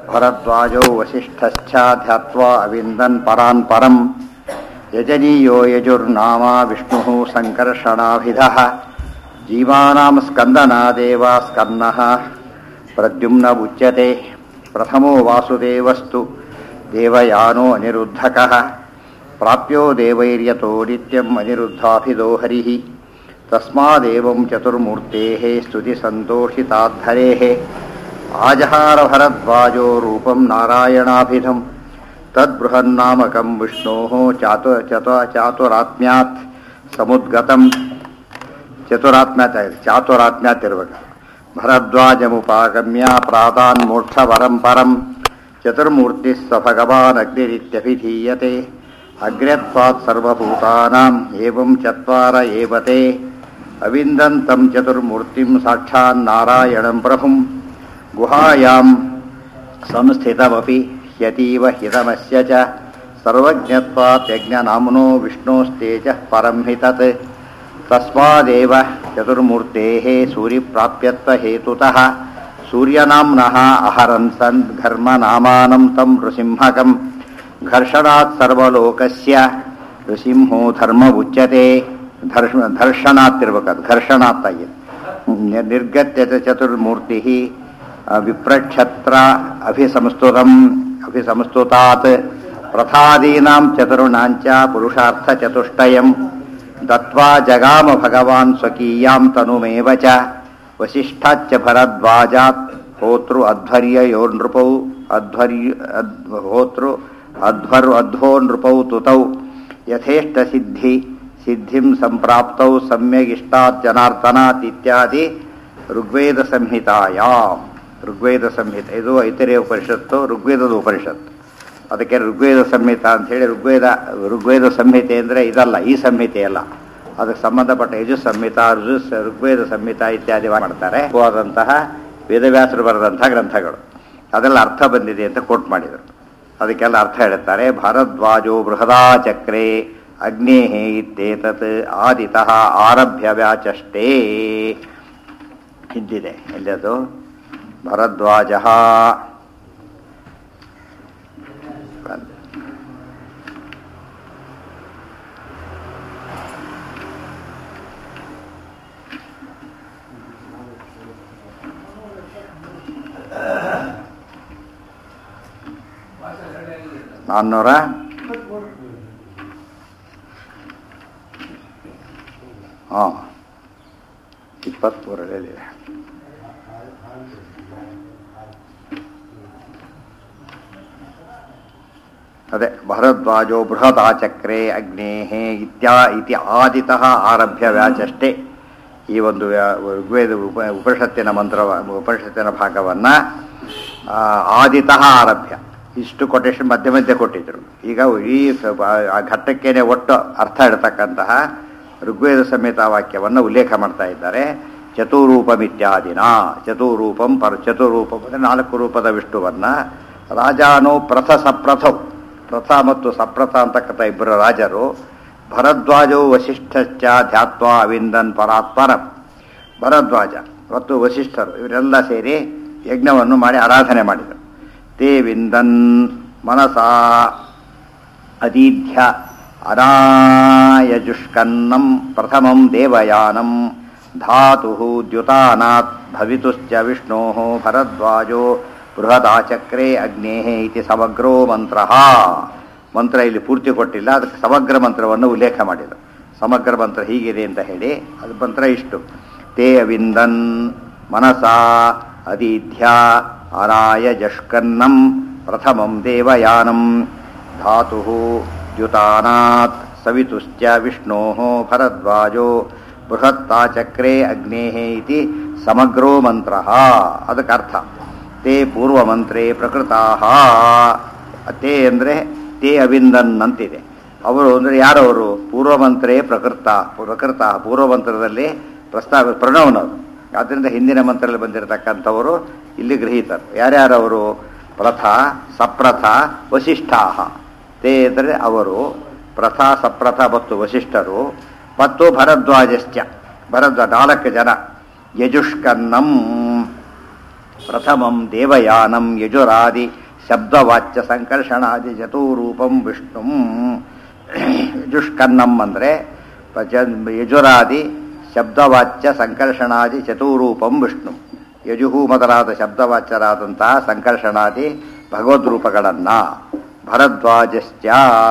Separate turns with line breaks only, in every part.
ಭರದ್ವಾಜೋ ವಸಿಷ್ಠಶ್ಚ ಧ್ಯಾತ್ವಾ ಅವಿಂದನ್ ಪರಾನ್ ಪರಂ ಯಜನೀಯೋ ಯಜುರ್ನಾಮ ವಿಷ್ಣುಃ ಸಂಕರ್ಷಣಾಭಿಧಃ ಜೀವಾನಾಂ ಸ್ಕಂದನಾದೇವ ಸ್ಕನ್ನಃ ಪ್ರದ್ಯುಮ್ನ ಉಚ್ಯತೆ ಪ್ರಥಮೋ ವಾಸುದೇವಸ್ತು ದೇವಯಾನೋ ಅನಿರುದ್ಧಕಃ ಪ್ರಾಪ್ಯೋ ದೇವೈರ್ಯತೋ ನಿತ್ಯಂ ಅನಿರುದ್ಧಾಭಿದೋ ಹರಿಃ ತಸ್ಮಾದೇವಂ ಚತುರ್ಮೂರ್ತೇಃ ಸ್ತುತಿ ಸಂತೋಷಿತಾಧರೇಃ ಆಜಹಾರ ಭರದ್ವಾಜೋ ರೂಪಂ ನಾರಾಯಣಾಭಿಧಂ ತದ್ಬೃಹನ್ನಾಮಕಂ ವಿಷ್ಣೋಃ ಚಾತುರಾತ್ಮ್ಯಾತ್ ಸಮುದ್ಗತಂ ಚಾತುರಾತ್ಮ್ಯಾತ್ ಇರಬೇಕು ಭರದ್ವಾಜಮುಪಾಗಮ್ಯ ಪ್ರಾದಾನ್ ಮೋಕ್ಷವರಂ ಪರಂ ಚತುರ್ಮೂರ್ತಿ ಸ ಭಗವಾನ್ ಅಗ್ನಿರಿತ್ಯಭಿಧೀಯತೆ ಅಗ್ರ್ಯತ್ವಾತ್ ಸರ್ವಭೂತಾನಾಂ ಏವಂ ಚತ್ವಾರ ಏವತೆ ಅವಿಂದಂತಂ ಚತುರ್ಮೂರ್ತಿಂ ಸಾಕ್ಷಾನ್ನಾರಾಯಣಂ ಪ್ರಭುಂ ಗುಹಾಯಾಂ ಸಂಸ್ಥಿತಮಪಿ ಹ್ಯತೀವ ಹಿತಮಸ್ಯ ಚ ಸರ್ವಜ್ಞತ್ವಾತ್ ಯಜ್ಞನಾಮ್ನೋ ವಿಷ್ಣೋಸ್ತೇಜಃ ಪರಂ ಹಿ ತತ್ ತಸ್ಮಾದೇವ ಚತುರ್ಮೂರ್ತೇಃ ಸೂರ್ಯಪ್ರಾಪ್ಯತ್ವಹೇತುತಃ ಸೂರ್ಯನಾಮ್ನಃ ಅಹರನ್ ಸನ್ ಘರ್ಮನಾಮಾನಂ ತಂ ನೃಸಿಂಹಕಂ ಘರ್ಷಣಾತ್ ಸರ್ವಲೋಕಸ್ಯ ನೃಸಿಂಹೋ ಧರ್ಮ ಉಚ್ಯತೆ ಧರ್ಷಣಾತ್ ಇರಬೇಕದು ಘರ್ಷಣಾತ್ ಆಗಿದೆ ನಿರ್ಗತ್ಯತೆ ಚತುರ್ಮೂರ್ತಿ ವಿಪ್ರಕ್ಷತ್ರ ಅಭಿಸಂಸ್ತುತಾತ್ ಪ್ರಥಾದೀನಾಂ ಚತುರ್ಣಾಂಚ ಪುರುಷಾರ್ಥ ಚತುಷ್ಟಯಂ ದತ್ವಾ ಜಗಾಮ ಭಗವಾನ್ ಸ್ವಕೀಯಾಂ ತನುಮೇವ ಚ ವಸಿಷ್ಠಾಚ್ಚ ಭರದ್ವಾಜಾತ್ ಹೋತೃ ಅಧ್ವರ್ಯಯೋ ನೃಪೌ ಅಧ್ವೋ ನೃಪೌ ತುತೌ ಯಥೇಷ್ಟ ಸಿದ್ಧಿಂ ಸಂಪ್ರಾಪ್ತೌ ಸಮ್ಯಗಿಷ್ಟಾತ್ ಜನಾರ್ದನಾತ್ ಇತ್ಯಾದಿ ಋಗ್ವೇದ ಸಂಹಿತೆ ಇದು ಐತರೇಯ ಉಪನಿಷತ್ತು ಋಗ್ವೇದದ ಉಪನಿಷತ್ತು ಅದಕ್ಕೆ ಋಗ್ವೇದ ಸಂಹಿತ ಅಂಥೇಳಿ ಋಗ್ವೇದ ಸಂಹಿತೆ ಅಂದರೆ ಇದಲ್ಲ ಈ ಸಂಹಿತೆ ಅಲ್ಲ ಅದಕ್ಕೆ ಸಂಬಂಧಪಟ್ಟ ಯಜುಸ್ ಸಂಹಿತ ಋಗ್ವೇದ ಸಂಹಿತ ಇತ್ಯಾದಿ ಮಾಡ್ತಾರೆ ಆದಂತಹ ವೇದವ್ಯಾಸರು ಬರೆದಂತಹ ಗ್ರಂಥಗಳು ಅದೆಲ್ಲ ಅರ್ಥ ಬಂದಿದೆ ಅಂತ ಕೋಟ್ ಮಾಡಿದರು ಅದಕ್ಕೆಲ್ಲ ಅರ್ಥ ಹೇಳುತ್ತಾರೆ ಭಾರದ್ವಾಜೋ ಬೃಹದಾಚಕ್ರೆ ಅಗ್ನೇಃ ಇತ್ಯೇತತ್ ಆದಿತಃ ಆರಭ್ಯ ವ್ಯಾಚಷ್ಟೇ ಹಿಂದಿದೆ ಎಲ್ಲದು ಭರದ್ವಾಜ ನಾನ್ನೂರ ಹಾಂ 23 ಅದೇ ಭರದ್ವಾಜೋ ಬೃಹದಾಚಕ್ರೆ ಅಗ್ನೇಃ ಇತಿ ಆದಿತಃ ಆರಭ್ಯ ವ್ಯಾಚಷ್ಟೇ ಈ ಒಂದು ಋಗ್ವೇದ ಉಪನಿಷತ್ತಿನ ಭಾಗವನ್ನು ಆದಿತಃ ಆರಭ್ಯ ಇಷ್ಟು ಕೊಟೇಶನ್ ಮಧ್ಯೆ ಕೊಟ್ಟಿದ್ದರು ಈಗ ಈ ಘಟ್ಟಕ್ಕೇನೆ ಒಟ್ಟು ಅರ್ಥ ಇಡ್ತಕ್ಕಂತಹ ಋಗ್ವೇದ ಸಮೇತ ವಾಕ್ಯವನ್ನು ಉಲ್ಲೇಖ ಮಾಡ್ತಾ ಇದ್ದಾರೆ ಚತುರೂಪಮಿತ್ಯಾದಿನ ಚತುರೂಪಂ ಅಂದರೆ 4 ರೂಪದ ವಿಷ್ಣುವನ್ನು ರಾಜಾನೋ ಪ್ರಥ ಮತ್ತು ಸಪ್ರಥ ಅಂತಕ್ಕಂಥ ಇಬ್ಬರು ರಾಜರು ಭರದ್ವಾಜೋ ವಸಿಷ್ಠಶ್ಚ ಧ್ಯಾತ್ವಾ ಅವಿಂದನ್ ಪರಾತ್ಪರಂ ಭರದ್ವಾಜ ಮತ್ತು ವಸಿಷ್ಠರು ಇವರೆಲ್ಲ ಸೇರಿ ಯಜ್ಞವನ್ನು ಮಾಡಿ ಆರಾಧನೆ ಮಾಡಿದರು ತೇ ವಿಂದನ್ ಮನಸಾ ಅದೀಧ್ಯ ಅನಾಯಜುಷ್ಕನ್ನಂ ಪ್ರಥಮಂ ದೇವಯಾನಂ ಧಾತು ದ್ಯುತಾನಾತ್ ಭವಿತುಶ್ಚ ವಿಷ್ಣೋ ಭರದ್ವಾಜೋ ಬೃಹದಾಚಕ್ರೆ ಅಗ್ನೇಃ ಇತಿ ಸಮಗ್ರೋ ಮಂತ್ರ ಇಲ್ಲಿ ಪೂರ್ತಿ ಕೊಟ್ಟಿಲ್ಲ ಅದಕ್ಕೆ ಸಮಗ್ರ ಮಂತ್ರವನ್ನು ಉಲ್ಲೇಖ ಮಾಡಿದರು ಸಮಗ್ರ ಮಂತ್ರ ಹೀಗಿದೆ ಅಂತ ಹೇಳಿ ಅದು ಮಂತ್ರ ಇಷ್ಟು ತೇ ಅವಿಂದನ್ ಮನಸಾ ಅದೀಧ್ಯ ಅನಾಯಜಷ್ಕನ್ನಂ ಪ್ರಥಮಂ ದೇವಯಾನಂ ಧಾತು ದ್ಯುತಾನಾತ್ ಸವಿತುಶ್ಚ ವಿಷ್ಣೋ ಭರದ್ವಾಜೋ ಬೃಹತ್ತಾಚಕ್ರೆ ಅಗ್ನೇಃ ಇತಿ ಸಮಗ್ರೋ ಮಂತ್ರ ಅದಕ್ಕೆ ಅರ್ಥ ತೇ ಪೂರ್ವಮಂತ್ರೇ ಪ್ರಕೃತಾಃ ತೇ ಅಂದರೆ ತೇ ಅವಿಂದನ್ ಅಂತಿದೆ ಅವರು ಅಂದರೆ ಯಾರವರು ಪೂರ್ವಮಂತ್ರೇ ಪ್ರಕೃತ ಪೂರ್ವಮಂತ್ರದಲ್ಲಿ ಪ್ರಣವನವರು ಆದ್ದರಿಂದ ಹಿಂದಿನ ಮಂತ್ರದಲ್ಲಿ ಬಂದಿರತಕ್ಕಂಥವರು ಇಲ್ಲಿ ಗೃಹೀತರು ಯಾರ್ಯಾರವರು ಪ್ರಥ ಸಪ್ರಥ ವಸಿಷ್ಠಾಃ ತೇ ಅಂದರೆ ಅವರು ಪ್ರಥ ಸಪ್ರಥ ಮತ್ತು ವಸಿಷ್ಠರು ಮತ್ತು ಭರದ್ವಾಜಶ್ಚ 4 ಜನ ಯಜುಷ್ಕನ್ನಂ ಪ್ರಥಮಂ ದೇವಯಾನಂ ಯಜುರಾದಿ ಶಬ್ದವಾಚ್ಯ ಸಂಕರ್ಷಣಾದಿ ಚತುರೂಪಂ ವಿಷ್ಣು. ಯಜುಷ್ಕನ್ನಂ ಅಂದರೆ ಯಜುರಾದಿ ಶಬ್ದವಾಚ್ಯ ಸಂಕರ್ಷಣಾದಿ ಚತುರೂಪಂ ವಿಷ್ಣು. ಯಜುಹು ಮೊದಲಾದ ಶಬ್ದವಾಚ್ಯರಾದಂತಹ ಸಂಕರ್ಷಣಾದಿ ಭಗವದ್ರೂಪಗಳನ್ನು ಭರದ್ವಾಜಶ್ಚ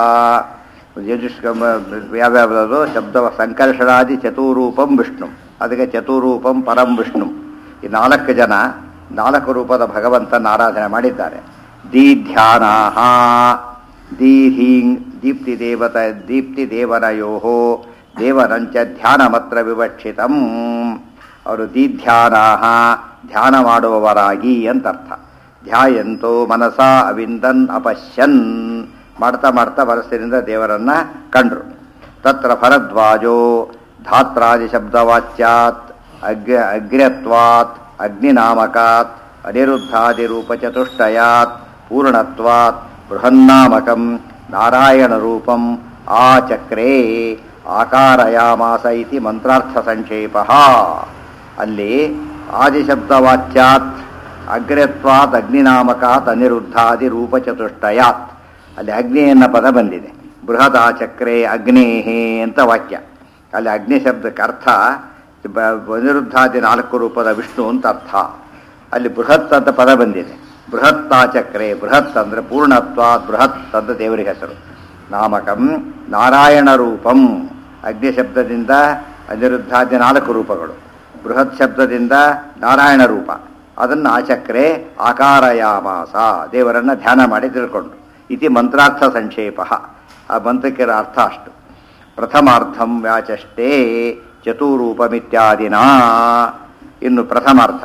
ಯಾವ್ಯಾವುದು ಶಬ್ದ ಸಂಕರ್ಷಣಾದಿ ಚತುರೂಪಂ ವಿಷ್ಣು, ಅದಕ್ಕೆ ಚತುರೂಪಂ ಪರಂ ವಿಷ್ಣು. ಈ 4 ಜನ 4 ರೂಪದ ಭಗವಂತನ ಆರಾಧನೆ ಮಾಡಿದ್ದಾರೆ. ದೀಧ್ಯಾನಾಹ ದೀಹೀಂ ದೀಪ್ತಿ ದೇವನಯೋ ದೇವನಂಚ ಧ್ಯಾನಮತ್ರ ವಿವಕ್ಷಿತಂ. ಅವರು ದೀಧ್ಯಾನಾಹ ಧ್ಯಾನ ಮಾಡುವವರಾಗಿ ಅಂತರ್ಥ. ಧ್ಯಾಯಂತೋ ಮನಸಾ ಅವಿಂದನ್ ಅಪಶ್ಯನ್, ಮಾಡ್ತಾ ಮಾಡ್ತಾ ಮನಸ್ಸಿನಿಂದ ದೇವರನ್ನ ಕಂಡ್ರು. ತತ್ರ ಭರದ್ವಾಜೋ ಧಾತ್ರಾದಿ ಶಬ್ದವಾಚ್ಯಾತ್ ಅಗ್ರ್ಯತ್ವಾತ್ ಅಗ್ನಿನಾಮಕಾತ್ ಅನಿರುದ್ಧಾದಿರೂಪಚತುಷ್ಟಯಾತ್ ಪೂರ್ಣತ್ವಾತ್ ಬೃಹನ್ನಾಮಕಂ ನಾರಾಯಣ ರೂಪಂ ಆಚಕ್ರೇ ಆಕಾರಯಾಮಾಸ ಇತಿ ಮಂತ್ರಾರ್ಥ ಸಂಕ್ಷೇಪ. ಅಲ್ಲಿ ಆದಿಶಬ್ದವಾಚ್ಯಾತ್ ಅಗ್ರ್ಯತ್ವಾತ್ ಅಗ್ನಿನಾಮಕಾತ್ ಅನಿರುದ್ಧಾದಿ ರೂಪಚತುಷ್ಟಯಾತ್, ಅಲ್ಲಿ ಅಗ್ನಿ ಎನ್ನ ಪದ ಬಂದಿದೆ. ಬೃಹದಾಚಕ್ರೆ ಅಗ್ನೇಹೇ ಅಂತ ವಾಕ್ಯ. ಅಲ್ಲಿ ಅಗ್ನಿ ಶಬ್ದಕ್ಕೆ ಅರ್ಥ ಅನಿರುದ್ಧಾದಿ 4 ರೂಪದ ವಿಷ್ಣು ಅಂತ ಅರ್ಥ. ಅಲ್ಲಿ ಬೃಹತ್ ಅಂತ ಪದ ಬಂದಿದೆ. ಬೃಹತ್ತಾಚಕ್ರೆ, ಬೃಹತ್ ಅಂದರೆ ಪೂರ್ಣತ್ವಾತ್ ಬೃಹತ್ ಅಂತ ದೇವರಿಗೆ ಹೆಸರು. ನಾಮಕಂ ನಾರಾಯಣ ರೂಪಂ, ಅಗ್ನಿ ಶಬ್ದದಿಂದ ಅನಿರುದ್ಧಾದಿ 4 ರೂಪಗಳು, ಬೃಹತ್ ಶಬ್ದದಿಂದ ನಾರಾಯಣ ರೂಪ. ಅದನ್ನು ಆಚಕ್ರೆ ಆಕಾರಯಾಮಾಸ, ದೇವರನ್ನು ಧ್ಯಾನ ಮಾಡಿ ತಿಳ್ಕೊಂಡು. ಇತಿ ಮಂತ್ರಾರ್ಥ ಸಂಕ್ಷೇಪ. ಆ ಮಂತ್ರಕ್ಕಿರೋ ಅರ್ಥ ಅಷ್ಟು. ಪ್ರಥಮಾರ್ಥಂ ವ್ಯಾಚಷ್ಟೇ ಚತುರೂಪಮಿತ್ಯಾದಿನ. ಇನ್ನು ಪ್ರಥಮಾರ್ಥ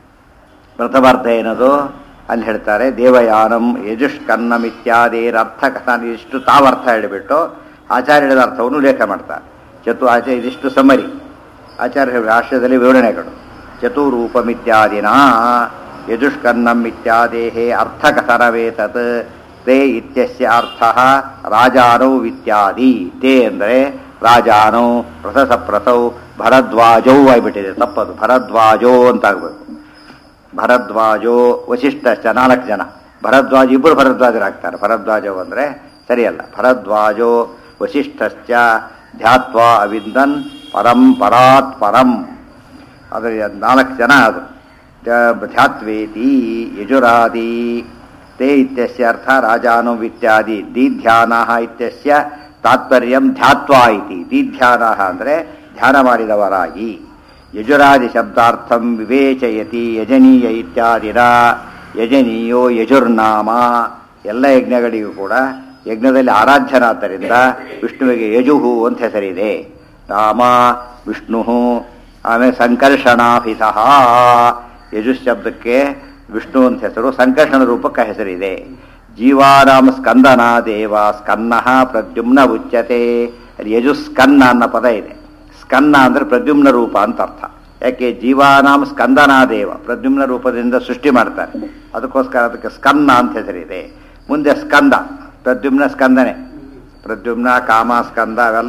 ಏನದು ಅಲ್ಲಿ ಹೇಳ್ತಾರೆ. ದೇವಯಾನಂ ಯಜುಷ್ಕನ್ನಂ ಇತ್ಯಾದಿರರ್ಥ ಕಥಾನ. ಇಷ್ಟು ತಾವರ್ಥ ಹೇಳಿಬಿಟ್ಟು ಆಚಾರ್ಯದ ಅರ್ಥವನ್ನು ಉಲ್ಲೇಖ ಮಾಡ್ತಾರೆ. ಇದಿಷ್ಟು ಸಮರಿ ಆಚಾರ್ಯ ರಾಷ್ಟ್ರದಲ್ಲಿ ವಿವರಣೆಗಳು. ಚತುರೂಪಮಿತ್ಯಾದಿನ ಯಜುಷ್ಕನ್ನಂ ಇತ್ಯಾದೇಹೇ ಅರ್ಥಕಥನವೇ ತತ್ ತೇ ಇತ್ಯಸ್ಯ ಅರ್ಥಃ ರಾಜಾನೌ ಇತ್ಯಾದಿ. ತೇ ಅಂದರೆ ರಾಜಾನೌ ಪ್ರಥಸಪ್ರಥೌ ಭರದ್ವಾಜೌ ಆಗಿಬಿಟ್ಟಿದೆ, ತಪ್ಪದು. ಭರದ್ವಾಜೋ ಅಂತಾಗಬೇಕು. ಭರದ್ವಾಜೋ ವಸಿಷ್ಠಶ್ಚ 4 ಜನ. ಭರದ್ವಾಜ ಇಬ್ಬರು ಭರದ್ವಾಜರಾಗ್ತಾರೆ. ಭರದ್ವಾಜೋ ಅಂದರೆ ಸರಿಯಲ್ಲ. ಭರದ್ವಾಜೋ ವಸಿಷ್ಠಶ್ಚ ಧ್ಯಾತ್ವಾ ಅವಿಂದನ್ ಪರಂ ಪರಾತ್ ಪರಂ. ಅದರ 4 ಜನ. ಅದು ಧ್ಯಾತ್ವೇತಿ ಯಜುರಾದಿ ತೇ ಇತ್ಯಸ್ಯ ಅರ್ಥ ರಾಜಾನು ಇತ್ಯಾದಿ. ದೀಧ್ಯಾನಃ ಇತ್ಯಸ್ಯ ತಾತ್ಪರ್ಯಂ ಧ್ಯಾತ್ವಾ ಇತಿ. ದೀಧ್ಯಾನಃ ಅಂದರೆ ಧ್ಯಾನ ಮಾಡಿದವರಾಗಿ. ಯಜುರಾದಿ ಶಬ್ದಾರ್ಥಂ ವಿವೇಚಯತಿ ಯಜನೀಯ ಇತ್ಯಾದಿನ. ಯಜನೀಯೋ ಯಜುರ್ನಾಮ. ಎಲ್ಲ ಯಜ್ಞಗಳಿಗೂ ಕೂಡ ಯಜ್ಞದಲ್ಲಿ ಆರಾಧ್ಯನಾದ್ದರಿಂದ ವಿಷ್ಣುವಿಗೆ ಯಜುಹು ಅಂತ ಹೆಸರಿದೆ. ನಾಮ ವಿಷ್ಣು. ಆಮೇಲೆ ಸಂಕರ್ಷಣಾಭಿತಃ. ಯಜುಸ್ ಶಬ್ದಕ್ಕೆ ವಿಷ್ಣು ಅಂತ ಹೆಸರು, ಸಂಕರ್ಷಣ ರೂಪಕ್ಕೆ ಹೆಸರಿದೆ. ಜೀವಾನಾಂ ಸ್ಕಂದನ ದೇವ ಸ್ಕನ್ನ ಪ್ರದ್ಯುಮ್ನ ಉಚ್ಯತೆ. ಅಲ್ಲಿ ಯಜುಸ್ಕನ್ನ ಅನ್ನೋ ಪದ ಇದೆ. ಸ್ಕನ್ನ ಅಂದರೆ ಪ್ರದ್ಯುಮ್ನ ರೂಪ ಅಂತ ಅರ್ಥ. ಯಾಕೆ ಜೀವಾನಾಂ ಸ್ಕಂದನ ದೇವ, ಪ್ರದ್ಯುಮ್ನ ರೂಪದಿಂದ ಸೃಷ್ಟಿ ಮಾಡ್ತಾರೆ, ಅದಕ್ಕೋಸ್ಕರ ಅದಕ್ಕೆ ಸ್ಕನ್ನ ಅಂತ ಹೆಸರಿದೆ. ಮುಂದೆ ಸ್ಕಂದ, ಪ್ರದ್ಯುಮ್ನ ಸ್ಕಂದನೆ. ಪ್ರದ್ಯುಮ್ನ ಕಾಮ ಸ್ಕಂದ ಅವೆಲ್ಲ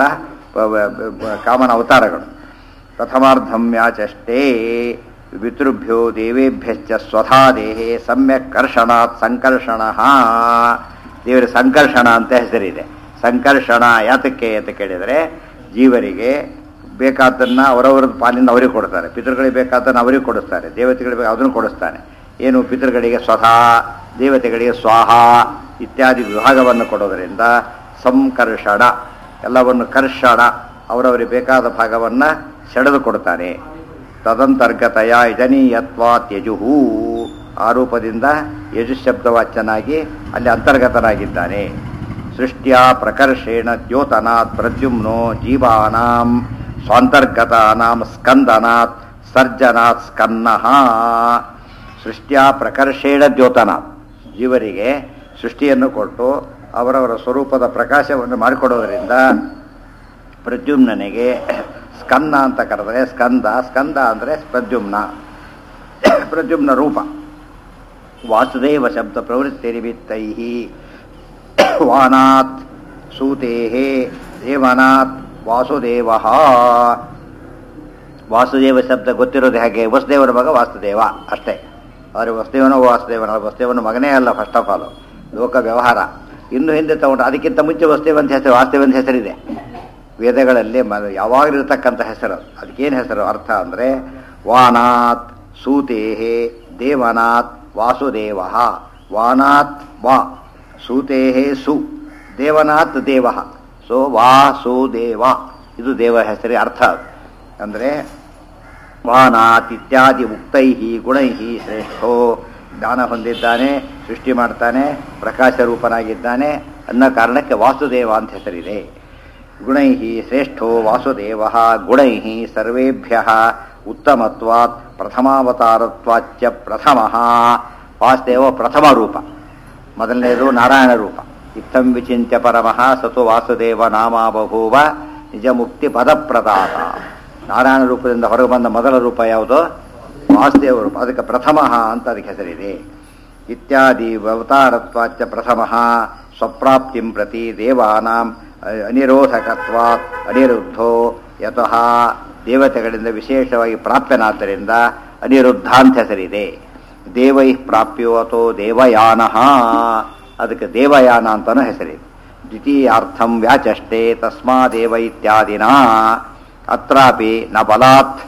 ಕಾಮನ ಅವತಾರಗಳು. ಪ್ರಥಮಾರ್ಧಂ ಯಾಚಷ್ಟೇ ಪಿತೃಭ್ಯೋ ದೇವೇಭ್ಯಶ್ಚ ಸ್ವಧಾ ದೇಹೇ ಸಮ್ಯಕ್ ಕರ್ಷಣಾತ್ ಸಂಕರ್ಷಣ. ದೇವರ ಸಂಕರ್ಷಣ ಅಂತ ಹೆಸರಿದೆ. ಸಂಕರ್ಷಣ ಯಾತಕ್ಕೆ ಅಂತ ಕೇಳಿದರೆ, ಜೀವರಿಗೆ ಬೇಕಾದನ್ನು ಅವರವರ ಪಾಲಿಂದ ಅವರಿಗೆ ಕೊಡ್ತಾರೆ, ಪಿತೃಗಳಿಗೆ ಬೇಕಾದನ್ನು ಅವರಿಗೆ ಕೊಡಿಸ್ತಾರೆ, ದೇವತೆಗಳಿಗೆ ಬೇಕು ಅದನ್ನು ಕೊಡಿಸ್ತಾನೆ. ಏನು ಪಿತೃಗಳಿಗೆ ಸ್ವಧಾ, ದೇವತೆಗಳಿಗೆ ಸ್ವಾಹ ಇತ್ಯಾದಿ ವಿಭಾಗವನ್ನು ಕೊಡೋದರಿಂದ ಸಂಕರ್ಷಣ, ಎಲ್ಲವನ್ನು ಕರ್ಷಣ, ಅವರವರಿಗೆ ಬೇಕಾದ ಭಾಗವನ್ನು ಸೆಳೆದು ಕೊಡ್ತಾನೆ. ತದಂತರ್ಗತಯ ಯಜನೀಯತ್ವಾತ್ ಯಜುಹು. ಆ ರೂಪದಿಂದ ಯಜುಶಬ್ದವಾಚ್ಯನಾಗಿ ಅಲ್ಲಿ ಅಂತರ್ಗತನಾಗಿದ್ದಾನೆ. ಸೃಷ್ಟ್ಯಾ ಪ್ರಕರ್ಷೇಣ ದ್ಯೋತನಾತ್ ಪ್ರದ್ಯುಮ್ನೋ ಜೀವಾನಾಂ ಸ್ವಾಂತರ್ಗತಾನಾಂ ಸ್ಕಂದನಾತ್ ಸರ್ಜನಾತ್ ಸ್ಕನ್ನಃ. ಸೃಷ್ಟ್ಯಾ ಪ್ರಕರ್ಷೇಣ ದ್ಯೋತನಾತ್, ಜೀವರಿಗೆ ಸೃಷ್ಟಿಯನ್ನು ಕೊಟ್ಟು ಅವರವರ ಸ್ವರೂಪದ ಪ್ರಕಾಶವನ್ನು ಮಾಡಿಕೊಡೋದರಿಂದ ಪ್ರದ್ಯುಮ್ನನಿಗೆ ಸ್ಕನ್ನ ಅಂತ ಕರೆದರೆ ಸ್ಕಂದ. ಸ್ಕಂದ ಅಂದರೆ ಪ್ರದ್ಯುಮ್ನ, ಪ್ರದ್ಯುಮ್ನ ರೂಪ. ವಾಸುದೇವ ಶಬ್ದ ಪ್ರವೃತ್ತಿ ನಿಮಿತ್ತೈ ವಾನಾತ್ ಸೂತೇಹೇ ದೇವನಾಥ್ ವಾಸುದೇವ. ವಾಸುದೇವ ಶಬ್ದ ಗೊತ್ತಿರೋದು ಹೇಗೆ? ವಸುದೇವರ ಮಗ ವಾಸುದೇವ ಅಷ್ಟೇ. ಆದರೆ ವಸುದೇವನೋ ವಾಸುದೇವನ ವಸುದೇವನ ಮಗನೇ ಅಲ್ಲ ಫಸ್ಟ್ ಆಫ್ ಆಲ್, ಲೋಕ ವ್ಯವಹಾರ. ಇನ್ನು ಹಿಂದೆ ತಗೊಂಡು ಅದಕ್ಕಿಂತ ಮುಂಚೆ ವಸುದೇವ ಅಂತ ಹೆಸರು, ವಾಸುದೇವ ಅಂತ ಹೆಸರಿದೆ ವೇದಗಳಲ್ಲಿ. ಯಾವಾಗಲಿರ್ತಕ್ಕಂಥ ಹೆಸರು. ಅದಕ್ಕೇನು ಹೆಸರು ಅರ್ಥ ಅಂದರೆ ವಾನಾತ್ ಸೂತೇಹೇ ದೇವನಾಥ್ ವಾಸುದೇವ. ವಾನಾತ್ ವಾ ಸೂತೇಹೇ ಸು ದೇವನಾಥ್ ದೇವ. ಸೊ ವಾಸುದೇವ ಇದು ದೇವ ಹೆಸರಿ ಅರ್ಥ. ಅಂದರೆ ವಾನಾತ್ ಇತ್ಯಾದಿ ಉಕ್ತೈ ಗುಣೈ ಶ್ರೇಷ್ಠೋ, ಜ್ಞಾನ ಹೊಂದಿದ್ದಾನೆ, ಸೃಷ್ಟಿ ಮಾಡ್ತಾನೆ, ಪ್ರಕಾಶ ರೂಪನಾಗಿದ್ದಾನೆ ಅನ್ನೋ ಕಾರಣಕ್ಕೆ ವಾಸುದೇವ ಅಂತ ಹೆಸರಿದೆ. ಗುಣೈ ಶ್ರೇಷ್ಠೋ ವಾಸುದೇವ ಗುಣೈ ಸರ್ವೇಭ್ಯ ಉತ್ತಮತ್ವಾತ್ ಪ್ರಥಮಾವತಾರತ್ವಾಚ್ಚ ಪ್ರಥಮ. ವಾಸುದೇವ ಪ್ರಥಮ ರೂಪ, ಮೊದಲನೇದು ನಾರಾಯಣ ರೂಪ. ಇತ್ತಂ ವಿಚಿಂತ್ಯ ಪರಮಃ ಸತು ವಾಸುದೇವ ನಾಮ ಬಭೂವ ನಿಜ ಮುಕ್ತಿ ಪದಪ್ರದಾತ. ನಾರಾಯಣ ರೂಪದಿಂದ ಹೊರಗೆ ಬಂದ ಮೊದಲ ರೂಪ ಯಾವುದು? ವಾಸುದೇವ ರೂಪ. ಅದಕ್ಕೆ ಪ್ರಥಮ ಅಂತ ಅದಕ್ಕೆ ಹೆಸರಿದೆ. ಇತ್ಯಾದಿ ಅವತಾರತ್ವಾಚ್ಚ ಪ್ರಥಮ ಸ್ವಪ್ರಾಪ್ತಿಂ ಪ್ರತಿ ದೇವಾನಾಂ ಅನಿರೋಧಕತ್ವಾತ್ ಅನಿರುದ್ಧೋ ಯತಃ. ದೇವತೆಗಳಿಂದ ವಿಶೇಷವಾಗಿ ಪ್ರಾಪ್ಯನಾದ್ದರಿಂದ ಅನಿರುದ್ಧ ಅಂತ ಹೆಸರಿದೆ. ದೇವೈ ಪ್ರಾಪ್ಯೋ ಅಥೋ ದೇವಯಾನ, ಅದಕ್ಕೆ ದೇವಯಾನ ಅಂತಲೂ ಹೆಸರಿದೆ. ದ್ವಿತೀಯಾರ್ಥಂ ವ್ಯಾಚಷ್ಟೇ ತಸ್ಮಾದೇವ ಇತ್ಯಾದಿನ. ಅತ್ರಾಪಿ ನ ಬಲಾತ್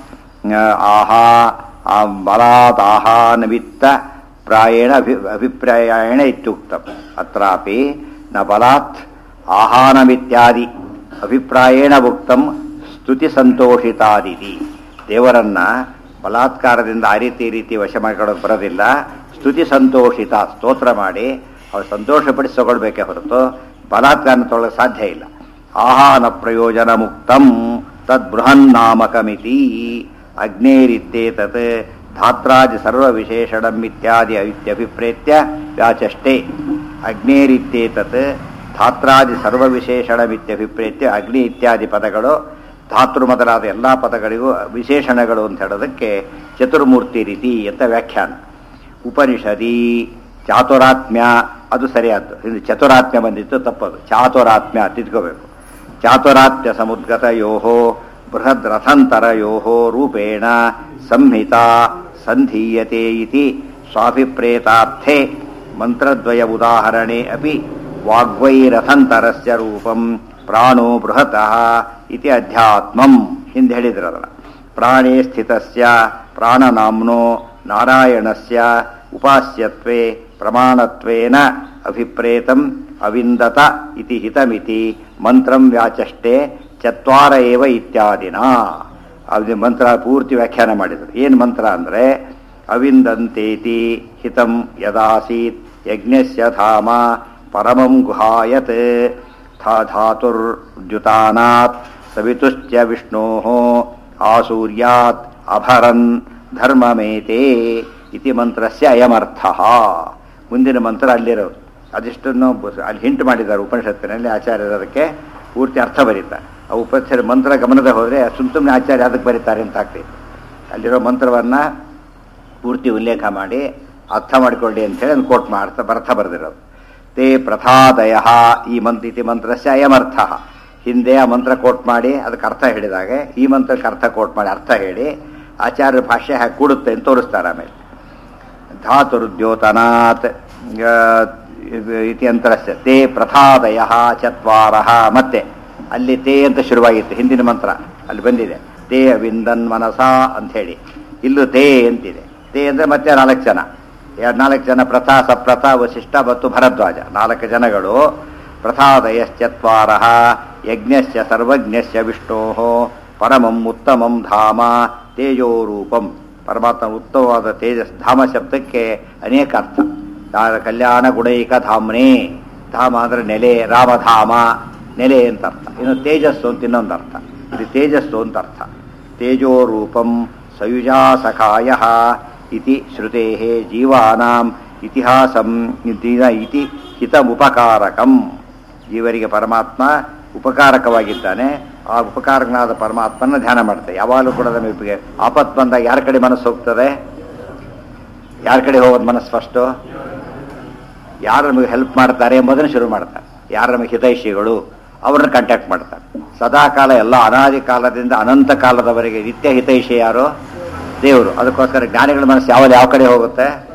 ಆಹಾ ನಿಮಿತ್ತ ಪ್ರಾಯೇಣ ಅಭಿಪ್ರಾಯೇಣ ಇತ್ಯುಕ್ತಂ. ಅತ್ರಾಪಿ ನ ಬಲಾತ್ ಆಹಾನಮಿತ್ಯಾದಿ ಅಭಿಪ್ರಾಯೇಣ ಉಕ್ತಂ ಸ್ತುತಿ ಸಂತೋಷಿತಾದಿತಿ. ದೇವರನ್ನ ಬಲಾತ್ಕಾರದಿಂದ ಆ ರೀತಿ ವಶ ಮಾಡಿಕೊಳ್ಳೋದು ಬರೋದಿಲ್ಲ. ಸ್ತುತಿ ಸಂತೋಷಿತ, ಸ್ತೋತ್ರ ಮಾಡಿ ಅವ್ರು ಸಂತೋಷಪಡಿಸಿಕೊಳ್ಬೇಕೇ ಹೊರತು ಬಲಾತ್ಕಾರನ ತೊಗೊಳ್ಳೋಕೆ ಸಾಧ್ಯ ಇಲ್ಲ. ಆಹಾನ ಪ್ರಯೋಜನ ಮುಕ್ತಂ ತದ್ ಬೃಹನ್ನಾಮಕಮಿತಿ. ಅಗ್ನೇರಿತ್ತೇತತ್ ಧಾತ್ರಾದಿ ಸರ್ವವಿಶೇಷಣಂ ಇತ್ಯಾದಿ ಇತ್ಯಭಿಪ್ರೇತ್ಯ ವ್ಯಾಚಷ್ಟೇ. ಅಗ್ನೇರಿತ್ತೇತತ್ ಧಾತ್ರಾದಿ ಸರ್ವವಿಶೇಷಣಮಿತ್ಯಭಿಪ್ರೇತ್ಯ. ಅಗ್ನಿ ಇತ್ಯಾದಿ ಪದಗಳು ಧಾತೃ ಮೊದಲಾದ ಎಲ್ಲ ಪದಗಳಿಗೂ ವಿಶೇಷಣಗಳು ಅಂತ ಹೇಳೋದಕ್ಕೆ ಚತುರ್ಮೂರ್ತಿ ರೀತಿ ಅಂತ ವ್ಯಾಖ್ಯಾನ. ಉಪನಿಷದಿ ಚಾತುರಾತ್ಮ್ಯ ಅದು ಸರಿಯಾದ್ದು. ಇದು ಚತುರಾತ್ಮ್ಯ ಬಂದಿತ್ತು, ತಪ್ಪದು. ಚಾತುರಾತ್ಮ್ಯ ತಿದ್ಕೋಬೇಕು. ಚಾತುರಾತ್ಮ್ಯ ಸಮುದ್ಗತಯೋ ಬೃಹದ್ ರಥಂತರಯೋ ರೂಪೇಣ ಸಂಹಿತಾ ಸಂಧೀಯತೆ ಇತಿ ಸ್ವಾಭಿಪ್ರೇತಾರ್ಥೆ ಮಂತ್ರದ್ವಯ ಉದಾಹರಣೆ ಅಪಿ ವಾಗ್ವೈರಥಂತರಸ್ಯ ರೂಪಂ ಪ್ರಾಣೋ ಬೃಹತಃ ಇತಿ ಅಧ್ಯಾತ್ಮಂ ಹಿಂದೆ ಹೇಳಿದ್ರಲ್ಲ. ಪ್ರಾಣೇ ಸ್ಥಿತಸ್ಯ ಪ್ರಾಣನಾಮ್ನೋ ನಾರಾಯಣಸ್ಯ ಉಪಾಸ್ಯತ್ವೇ ಪ್ರಮಾಣತ್ವೇನ ಅಭಿಪ್ರೇತಂ ಅವಿಂದತ ಇತಿ ಹಿತಮಿತಿ ಮಂತ್ರಂ ವ್ಯಾಚಷ್ಟೇ ಚತ್ವಾರ ಏವ ಇತ್ಯಾದಿನ. ಅದು ಮಂತ್ರ ಪೂರ್ತಿ ವ್ಯಾಖ್ಯಾನ ಮಾಡಿದರು. ಏನು ಮಂತ್ರ ಅಂದರೆ ಅವಿಂದಂತೇತಿ ಹಿತಂ ಯದಾಸೀತ್ ಯಜ್ಞಸ್ಯ ಧಾಮ ಪರಮಂ ಗುಹಾಯತ್ ಧಾತುರ್ದ್ಯುತಾನಾತ್ ಸವಿತುಶ್ಚ ವಿಷ್ಣೋಃ ಆಸೂರ್ಯಾತ್ ಅಭರನ್ ಧರ್ಮಮೇತೆ ಇತಿ ಮಂತ್ರಸ್ಯ ಅಯಮರ್ಥಃ. ಮುಂದಿನ ಮಂತ್ರ ಅಲ್ಲಿರೋದು. ಅದಿಷ್ಟನ್ನು ಅಲ್ಲಿ ಹಿಂಟ್ ಮಾಡಿದ್ದಾರೆ ಉಪನಿಷತ್ತಿನಲ್ಲಿ. ಆಚಾರ್ಯರು ಅದಕ್ಕೆ ಪೂರ್ತಿ ಅರ್ಥ ಬರೀತಾರೆ. ಆ ಉಪನಿಷತ್ ಮಂತ್ರ ಗಮನದ ಹೋದರೆ ಸುಮ್ಮನೆ ಆಚಾರ್ಯ ಅದಕ್ಕೆ ಬರೀತಾರೆ ಅಂತ ಆಗ್ತೈತೆ. ಅಲ್ಲಿರೋ ಮಂತ್ರವನ್ನು ಪೂರ್ತಿ ಉಲ್ಲೇಖ ಮಾಡಿ ಅರ್ಥ ಮಾಡಿಕೊಳ್ಳಿ ಅಂತೇಳಿ ಒಂದು ಕೋಟ್ ಮಾಡ್ತಾ ಬರ್ಥ ಬರೆದಿರೋದು. ತೇ ಪ್ರಥಾದಯ ಇತಿ ಮಂತ್ರಸ್ಯ ಅಯಮರ್ಥ. ಹಿಂದೆ ಆ ಮಂತ್ರ ಕೋಟ್ ಮಾಡಿ ಅದಕ್ಕೆ ಅರ್ಥ ಹೇಳಿದಾಗ ಈ ಮಂತ್ರಕ್ಕೆ ಅರ್ಥ ಕೋಟ್ ಮಾಡಿ ಅರ್ಥ ಹೇಳಿ ಆಚಾರ್ಯ ಭಾಷೆ ಹಾಕಿ ಕೂಡುತ್ತೆ ಅಂತ ತೋರಿಸ್ತಾರೆ. ಆಮೇಲೆ ಧಾತುರ್ದ್ಯೋತನಾತ್ ಇತಿ ಅಂತರಸ್ಯ ತೇ ಪ್ರಥಾದಯ ಚತ್ವಾರ. ಮತ್ತೆ ಅಲ್ಲಿ ತೇ ಅಂತ ಶುರುವಾಗಿತ್ತು ಹಿಂದಿನ ಮಂತ್ರ, ಅಲ್ಲಿ ಬಂದಿದೆ ತೇ ಅವಿಂದನ್ ಮನಸ ಅಂಥೇಳಿ. ಇಲ್ಲೂ ತೇ ಅಂತಿದೆ. ತೇ ಅಂದರೆ ಮತ್ತೆ 4 ಜನ. 4 ಜನ ಪ್ರಥಾ ಸಪ್ರಥ ವಸಿಷ್ಠ ಮತ್ತು ಭರದ್ವಾಜ 4 ಜನಗಳು. ಪ್ರಥಾದಯಶ್ಚತ್ವಾರ ಯಜ್ಞಸ್ಯ ಸರ್ವಜ್ಞಸ್ಯ ವಿಷ್ಣೋಃ ಪರಮಂ ಉತ್ತಮಂ ಧಾಮ ತೇಜೋರೂಪಂ. ಪರಮಾತ್ಮ ಉತ್ತಮವಾದ ತೇಜಸ್. ಧಾಮ ಶಬ್ದಕ್ಕೆ ಅನೇಕ ಅರ್ಥ. ಕಲ್ಯಾಣ ಗುಣೈಕ ಧಾಮ್ನೇ. ಧಾಮ ಅಂದರೆ ನೆಲೆ, ರಾಮಧಾಮ ನೆಲೆ ಅಂತ ಅರ್ಥ. ಇನ್ನು ತೇಜಸ್ಸು ಅಂತ ಇನ್ನೊಂದು ಅರ್ಥ. ಇದು ತೇಜಸ್ಸು ಅಂತ ಅರ್ಥ. ತೇಜೋರೂಪಂ ಸಯುಜಾಸಖಾಯ ಇತಿ ಶ್ರುತೇ ಜೀವಾನಾಂ ಇತಿಹಾಸಂ ಇತಿ ಹಿತಮುಪಕಾರಕಂ. ಜೀವರಿಗೆ ಪರಮಾತ್ಮ ಉಪಕಾರಕವಾಗಿದ್ದಾನೆ. ಆ ಉಪಕಾರಕನಾದ ಪರಮಾತ್ಮನ ಧ್ಯಾನ ಮಾಡ್ತಾರೆ. ಯಾವಾಗಲೂ ಕೂಡ ನಮಗೆ ಆಪತ್ತು ಬಂದಾಗ ಯಾರ ಕಡೆ ಮನಸ್ಸು ಹೋಗ್ತದೆ? ಯಾರ ಕಡೆ ಹೋಗೋದು ಮನಸ್ಸು? ಫಸ್ಟು ಯಾರು ನಮಗೆ ಹೆಲ್ಪ್ ಮಾಡ್ತಾರೆ ಎಂಬುದನ್ನು ಶುರು ಮಾಡ್ತಾರೆ. ಯಾರು ನಮಗೆ ಹಿತೈಷಿಗಳು ಅವ್ರನ್ನ ಕಾಂಟ್ಯಾಕ್ಟ್ ಮಾಡ್ತಾರೆ. ಸದಾಕಾಲ ಎಲ್ಲ ಅನಾದಿ ಕಾಲದಿಂದ ಅನಂತ ಕಾಲದವರೆಗೆ ನಿತ್ಯ ಹಿತೈಷಿ ಯಾರು? ದೇವರು. ಅದಕ್ಕೋಸ್ಕರ ಜ್ಞಾನಿಗಳ ಮನಸ್ಸು ಯಾವ ಕಡೆ ಹೋಗುತ್ತೆ?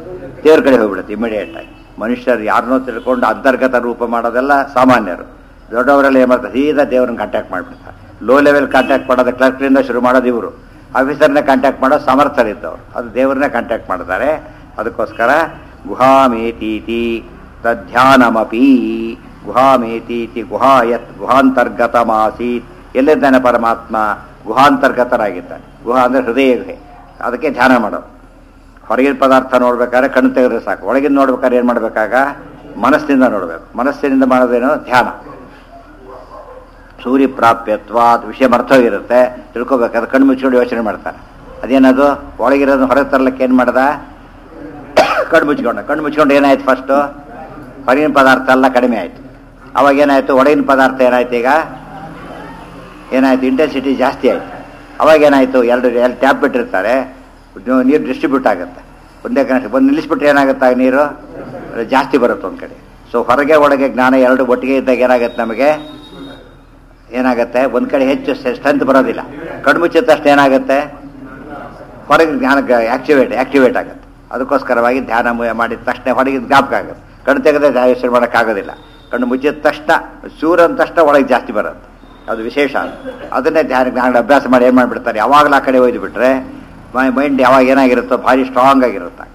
ದೇವ್ರ ಕಡೆ ಹೋಗ್ಬಿಡುತ್ತೆ ಇಮಿಡಿಯೇಟ್ ಆಗಿ. ಮನುಷ್ಯರು ಯಾರನ್ನೋ ತಿಳ್ಕೊಂಡು ಅಂತರ್ಗತ ರೂಪ ಮಾಡೋದೆಲ್ಲ ಸಾಮಾನ್ಯರು. ದೊಡ್ಡವರೆಲ್ಲ ಏನು ಮಾಡ್ತಾರೆ, ಸೀದಾ ದೇವ್ರನ್ನ ಕಾಂಟ್ಯಾಕ್ಟ್ ಮಾಡಿಬಿಡ್ತಾರೆ. ಲೋ ಲೆವೆಲ್ ಕಾಂಟ್ಯಾಕ್ಟ್ ಮಾಡೋದು ಕ್ಲರ್ಕ್ರಿಂದ ಶುರು ಮಾಡೋದು ಇವರು, ಆಫೀಸರ್ನೇ ಕಾಂಟ್ಯಾಕ್ಟ್ ಮಾಡೋದು ಸಮರ್ಥರಿದ್ದವರು, ಅದು ದೇವ್ರನ್ನೇ ಕಾಂಟ್ಯಾಕ್ಟ್ ಮಾಡ್ತಾರೆ. ಅದಕ್ಕೋಸ್ಕರ ಗುಹಾಮೇತೀತಿ ತಧ್ಯಾನಮಪಿ ಗುಹಾಮೇತೀತಿ ಗುಹಾಯತ್ ಗುಹಾಂತರ್ಗತಮಾಸೀತ್. ಎಲ್ಲಿದ್ದಾನೆ ಪರಮಾತ್ಮ? ಗುಹಾಂತರ್ಗತರಾಗಿದ್ದಾನೆ. ಗುಹಾ ಅಂದರೆ ಹೃದಯ ಗುಹೆ, ಅದಕ್ಕೆ ಧ್ಯಾನ ಮಾಡೋದು. ಹೊರಗಿನ ಪದಾರ್ಥ ನೋಡ್ಬೇಕಾದ್ರೆ ಕಣ್ಣು ತೆಗೆದ್ರೆ ಸಾಕು, ಒಳಗಿನ ನೋಡ್ಬೇಕಾದ್ರೆ ಏನು ಮಾಡಬೇಕಾಗ ಮನಸ್ಸಿನಿಂದ ನೋಡಬೇಕು. ಮನಸ್ಸಿನಿಂದ ಮಾಡೋದೇನೋ ಧ್ಯಾನ. ಸೂರ್ಯ ಪ್ರಾಪ್ಯತ್ವ ವಿಷಯ ಮರ್ತೋಗಿರುತ್ತೆ, ತಿಳ್ಕೊಬೇಕಾದ್ರೆ ಕಣ್ಣು ಮುಚ್ಕೊಂಡು ಯೋಚನೆ ಮಾಡ್ತಾರೆ. ಅದೇನದು ಒಳಗಿರೋದು ಹೊರಗೆ ತರಲಿಕ್ಕೆ ಏನು ಮಾಡ್ದ? ಕಣ್ಣು ಮುಚ್ಕೊಂಡು ಏನಾಯ್ತು? ಫಸ್ಟು ಹೊರಗಿನ ಪದಾರ್ಥ ಎಲ್ಲ ಕಡಿಮೆ ಆಯಿತು. ಅವಾಗ ಏನಾಯಿತು? ಒಳಗಿನ ಪದಾರ್ಥ ಏನಾಯ್ತು? ಈಗ ಏನಾಯಿತು? ಇಂಟೆನ್ಸಿಟಿ ಜಾಸ್ತಿ ಆಯಿತು. ಅವಾಗ ಏನಾಯಿತು? ಎರಡು ಟ್ಯಾಪ್ ಬಿಟ್ಟಿರ್ತಾರೆ, ನೀರು ಡಿಸ್ಟ್ರಿಬ್ಯೂಟ್ ಆಗುತ್ತೆ. ಒಂದೇ ಕನೆಕ್ಷನ್ ಬಂದು ನಿಲ್ಲಿಸ್ಬಿಟ್ರೆ ಏನಾಗುತ್ತೆ? ನೀರು ಜಾಸ್ತಿ ಬರುತ್ತೆ ಒಂದು ಕಡೆ. ಸೊ ಹೊರಗೆ ಒಳಗೆ ಜ್ಞಾನ ಎರಡು ಒಟ್ಟಿಗೆ ಇದ್ದಾಗ ಏನಾಗುತ್ತೆ? ನಮಗೆ ಏನಾಗುತ್ತೆ? ಒಂದು ಕಡೆ ಹೆಚ್ಚು ಸ್ಟ್ರೆಂತ್ ಬರೋದಿಲ್ಲ. ಕಣ್ಮುಚ್ಚಿದ ತಕ್ಷಣ ಏನಾಗುತ್ತೆ? ಹೊರಗೆ ಜ್ಞಾನ ಆಕ್ಟಿವೇಟ್ ಆಗುತ್ತೆ. ಅದಕ್ಕೋಸ್ಕರವಾಗಿ ಧ್ಯಾನ ಮಾಡಿದ ತಕ್ಷಣ ಹೊರಗೆ ಜ್ಞಾಪಕ ಆಗುತ್ತೆ. ಕಣ್ಣು ತೆಗೆದ್ರೆ ಯೋಚನೆ ಮಾಡೋಕ್ಕಾಗೋದಿಲ್ಲ. ಕಣ್ಣು ಮುಚ್ಚಿದ ತಕ್ಷಣ ಚೂರು ಅಂದ ತಕ್ಷಣ ಒಳಗೆ ಜಾಸ್ತಿ ಬರುತ್ತೆ. ಅದು ವಿಶೇಷ. ಅದನ್ನೇ ಜ್ಞಾನ ಅಭ್ಯಾಸ ಮಾಡಿ ಏನು ಮಾಡಿಬಿಡ್ತಾರೆ, ಯಾವಾಗಲೂ ಆ ಕಡೆ ಒಯ್ದು ಬಿಟ್ರೆ ಮೈಂಡ್ ಯಾವಾಗ ಏನಾಗಿರುತ್ತೋ ಭಾರಿ ಸ್ಟ್ರಾಂಗ್ ಆಗಿರುತ್ತೆ.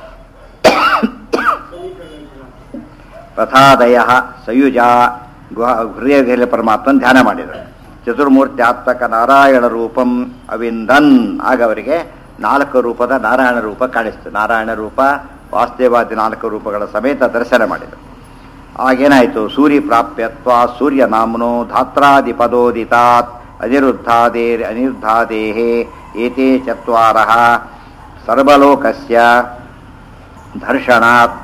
ಪ್ರಥಾದಯ ಸಯುಜ ಹೃದಯದಲ್ಲಿ ಪರಮಾತ್ಮನ ಧ್ಯಾನ ಮಾಡಿದರು. ಚತುರ್ಮೂರ್ತ್ಯಾತ್ಮಕ ನಾರಾಯಣ ರೂಪಂ ಅವಿಂದನ್. ಆಗ ಅವರಿಗೆ 4 ರೂಪದ ನಾರಾಯಣ ರೂಪ ಕಾಣಿಸ್ತು. ನಾರಾಯಣ ರೂಪ ವಾಸ್ತವಾದಿ 4 ರೂಪಗಳ ಸಮೇತ ದರ್ಶನ ಮಾಡಿದರು. ಆಗೇನಾಯಿತು? ಸೂರ್ಯ ಪ್ರಾಪ್ಯತ್ವ ಸೂರ್ಯ ನಾಮ್ನೋ ಧಾತ್ರಾದಿಪದೋದಿತಾತ್ ಅನಿರುದ್ಧಾದೇಹೇ ಏತೇ ಚತ್ವಾರಃ ಸರ್ವಲೋಕಸ್ಯ ದರ್ಶನಾತ್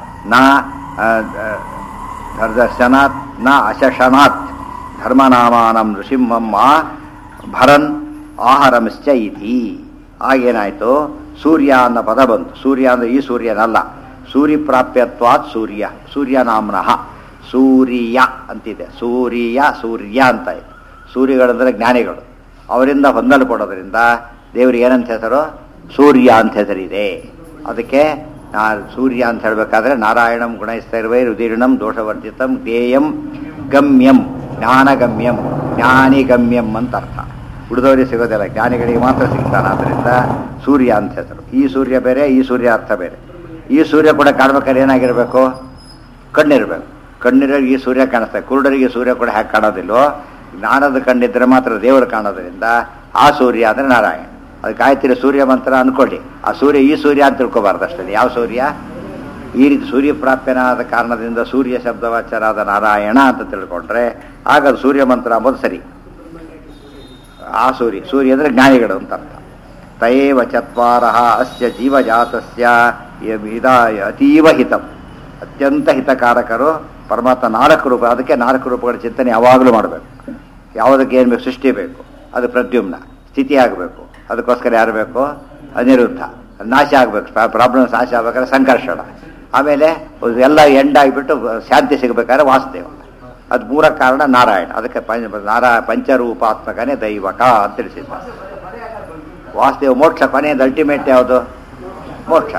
ನ ಅಶಶನಾತ್ ಧರ್ಮನಾಮಾನಂ ನೃಸಿಂಹಂ ಭರನ್ ಆಹಾರಮಿಶ್ಚ ಇತಿ. ಆಗೇನಾಯಿತು? ಸೂರ್ಯ ಅನ್ನೋ ಪದ ಬಂತು. ಸೂರ್ಯ ಅಂದರೆ ಈ ಸೂರ್ಯನಲ್ಲ, ಸೂರ್ಯ ಪ್ರಾಪ್ಯತ್ವಾತ್ ಸೂರ್ಯ, ಸೂರ್ಯನಾಮ್ನಃ ಸೂರ್ಯ ಅಂತಿದೆ. ಸೂರ್ಯ ಅಂತ ಇದೆ. ಸೂರ್ಯಗಳಂದರೆ ಜ್ಞಾನಿಗಳು, ಅವರಿಂದ ಹೊಂದಲ್ಪಡೋದ್ರಿಂದ ದೇವರಿಗೆ ಏನಂತ ಹೆಸರು? ಸೂರ್ಯ ಅಂತ ಹೆಸರಿದೆ. ಅದಕ್ಕೆ ಸೂರ್ಯ ಅಂತ ಹೇಳಬೇಕಾದ್ರೆ ನಾರಾಯಣಂ ಗುಣೈಸ್ತೈರ್ವೈ ರುದೀರ್ಣಂ ದೋಷವರ್ಜಿತಂ ಜ್ಞೇಯಂ ಗಮ್ಯಂ ಜ್ಞಾನಗಮ್ಯಂ ಜ್ಞಾನಿಗಮ್ಯಂ ಅಂತ ಅರ್ಥ. ಉಳಿದವರಿಗೆ ಸಿಗೋದಿಲ್ಲ, ಜ್ಞಾನಿಗಳಿಗೆ ಮಾತ್ರ ಸಿಗ್ತಾನೆ. ಆದ್ದರಿಂದ ಸೂರ್ಯ ಅಂತ ಹೆಸರು. ಈ ಸೂರ್ಯ ಬೇರೆ, ಈ ಸೂರ್ಯ ಅರ್ಥ ಬೇರೆ. ಈ ಸೂರ್ಯ ಕೂಡ ಕಾಣ್ಬೇಕಾದ್ರೆ ಏನಾಗಿರಬೇಕು? ಕಣ್ಣಿರಬೇಕು. ಕಣ್ಣಿರೋರಿಗೆ ಈ ಸೂರ್ಯ ಕಾಣಿಸ್ತಾರೆ, ಕುರುಡರಿಗೆ ಸೂರ್ಯ ಕೂಡ ಹ್ಯಾಕೆ ಕಾಣೋದಿಲ್ವೋ? ಜ್ಞಾನದ ಕಣ್ಣಿದ್ರೆ ಮಾತ್ರ ದೇವರು ಕಾಣೋದ್ರಿಂದ ಆ ಸೂರ್ಯ ಅಂದರೆ ನಾರಾಯಣ. ಅದಕ್ಕೆ ಆಯ್ತಿರೋ ಸೂರ್ಯ ಮಂತ್ರ ಅಂದ್ಕೊಳ್ಳಿ. ಆ ಸೂರ್ಯ ಈ ಸೂರ್ಯ ಅಂತ ತಿಳ್ಕೊಬಾರ್ದು ಅಷ್ಟೇ. ಯಾವ ಸೂರ್ಯ? ಈ ರೀತಿ ಸೂರ್ಯ ಪ್ರಾಪ್ಯನಾದ ಕಾರಣದಿಂದ ಸೂರ್ಯ ಶಬ್ದವಾಚ್ಯರಾದ ನಾರಾಯಣ ಅಂತ ತಿಳ್ಕೊಂಡ್ರೆ ಆಗ ಅದು ಸೂರ್ಯ ಮಂತ್ರ ಅಂಬೋದು ಸರಿ. ಆ ಸೂರ್ಯ ಅಂದರೆ ಜ್ಞಾನಿಗಳು ಅಂತ ಅರ್ಥ. ತಯೇವ ಚತ್ವಾರಃ ಅಸ್ಯ ಜೀವಜಾತಸ್ಯ ಅತೀವ ಹಿತಂ. ಅತ್ಯಂತ ಹಿತಕಾರಕರು ಪರಮಾತ್ಮ 4 ರೂಪ. ಅದಕ್ಕೆ 4 ರೂಪಗಳ ಚಿಂತನೆ ಯಾವಾಗಲೂ ಮಾಡಬೇಕು. ಯಾವುದಕ್ಕೆ ಏನು ಬೇಕು? ಸೃಷ್ಟಿ ಬೇಕು, ಅದು ಪ್ರದ್ಯುಮ್ನ. ಸ್ಥಿತಿ ಆಗಬೇಕು, ಅದಕ್ಕೋಸ್ಕರ ಯಾರು ಬೇಕು? ಅನಿರುದ್ಧ. ನಾಶ ಆಗಬೇಕು, ಪ್ರಾಬ್ಲಮ್ಸ್ ನಾಶ ಆಗ್ಬೇಕಾದ್ರೆ ಸಂಕರ್ಷಣ. ಆಮೇಲೆ ಎಲ್ಲ ಎಂಡ್ ಆಗಿಬಿಟ್ಟು ಶಾಂತಿ ಸಿಗಬೇಕಾದ್ರೆ ವಾಸುದೇವ. ಅದು 3 ಕಾರಣ ನಾರಾಯಣ. ಅದಕ್ಕೆ ಪಂಚರೂಪಾತ್ಮಕನೇ ದೈವಕ ಅಂತ ತಿಳಿಸಿದ್ದ. ವಾಸುದೇವ ಮೋಕ್ಷ ಕೊನೆಯದು ಅಲ್ಟಿಮೇಟ್ ಯಾವುದು? ಮೋಕ್ಷ.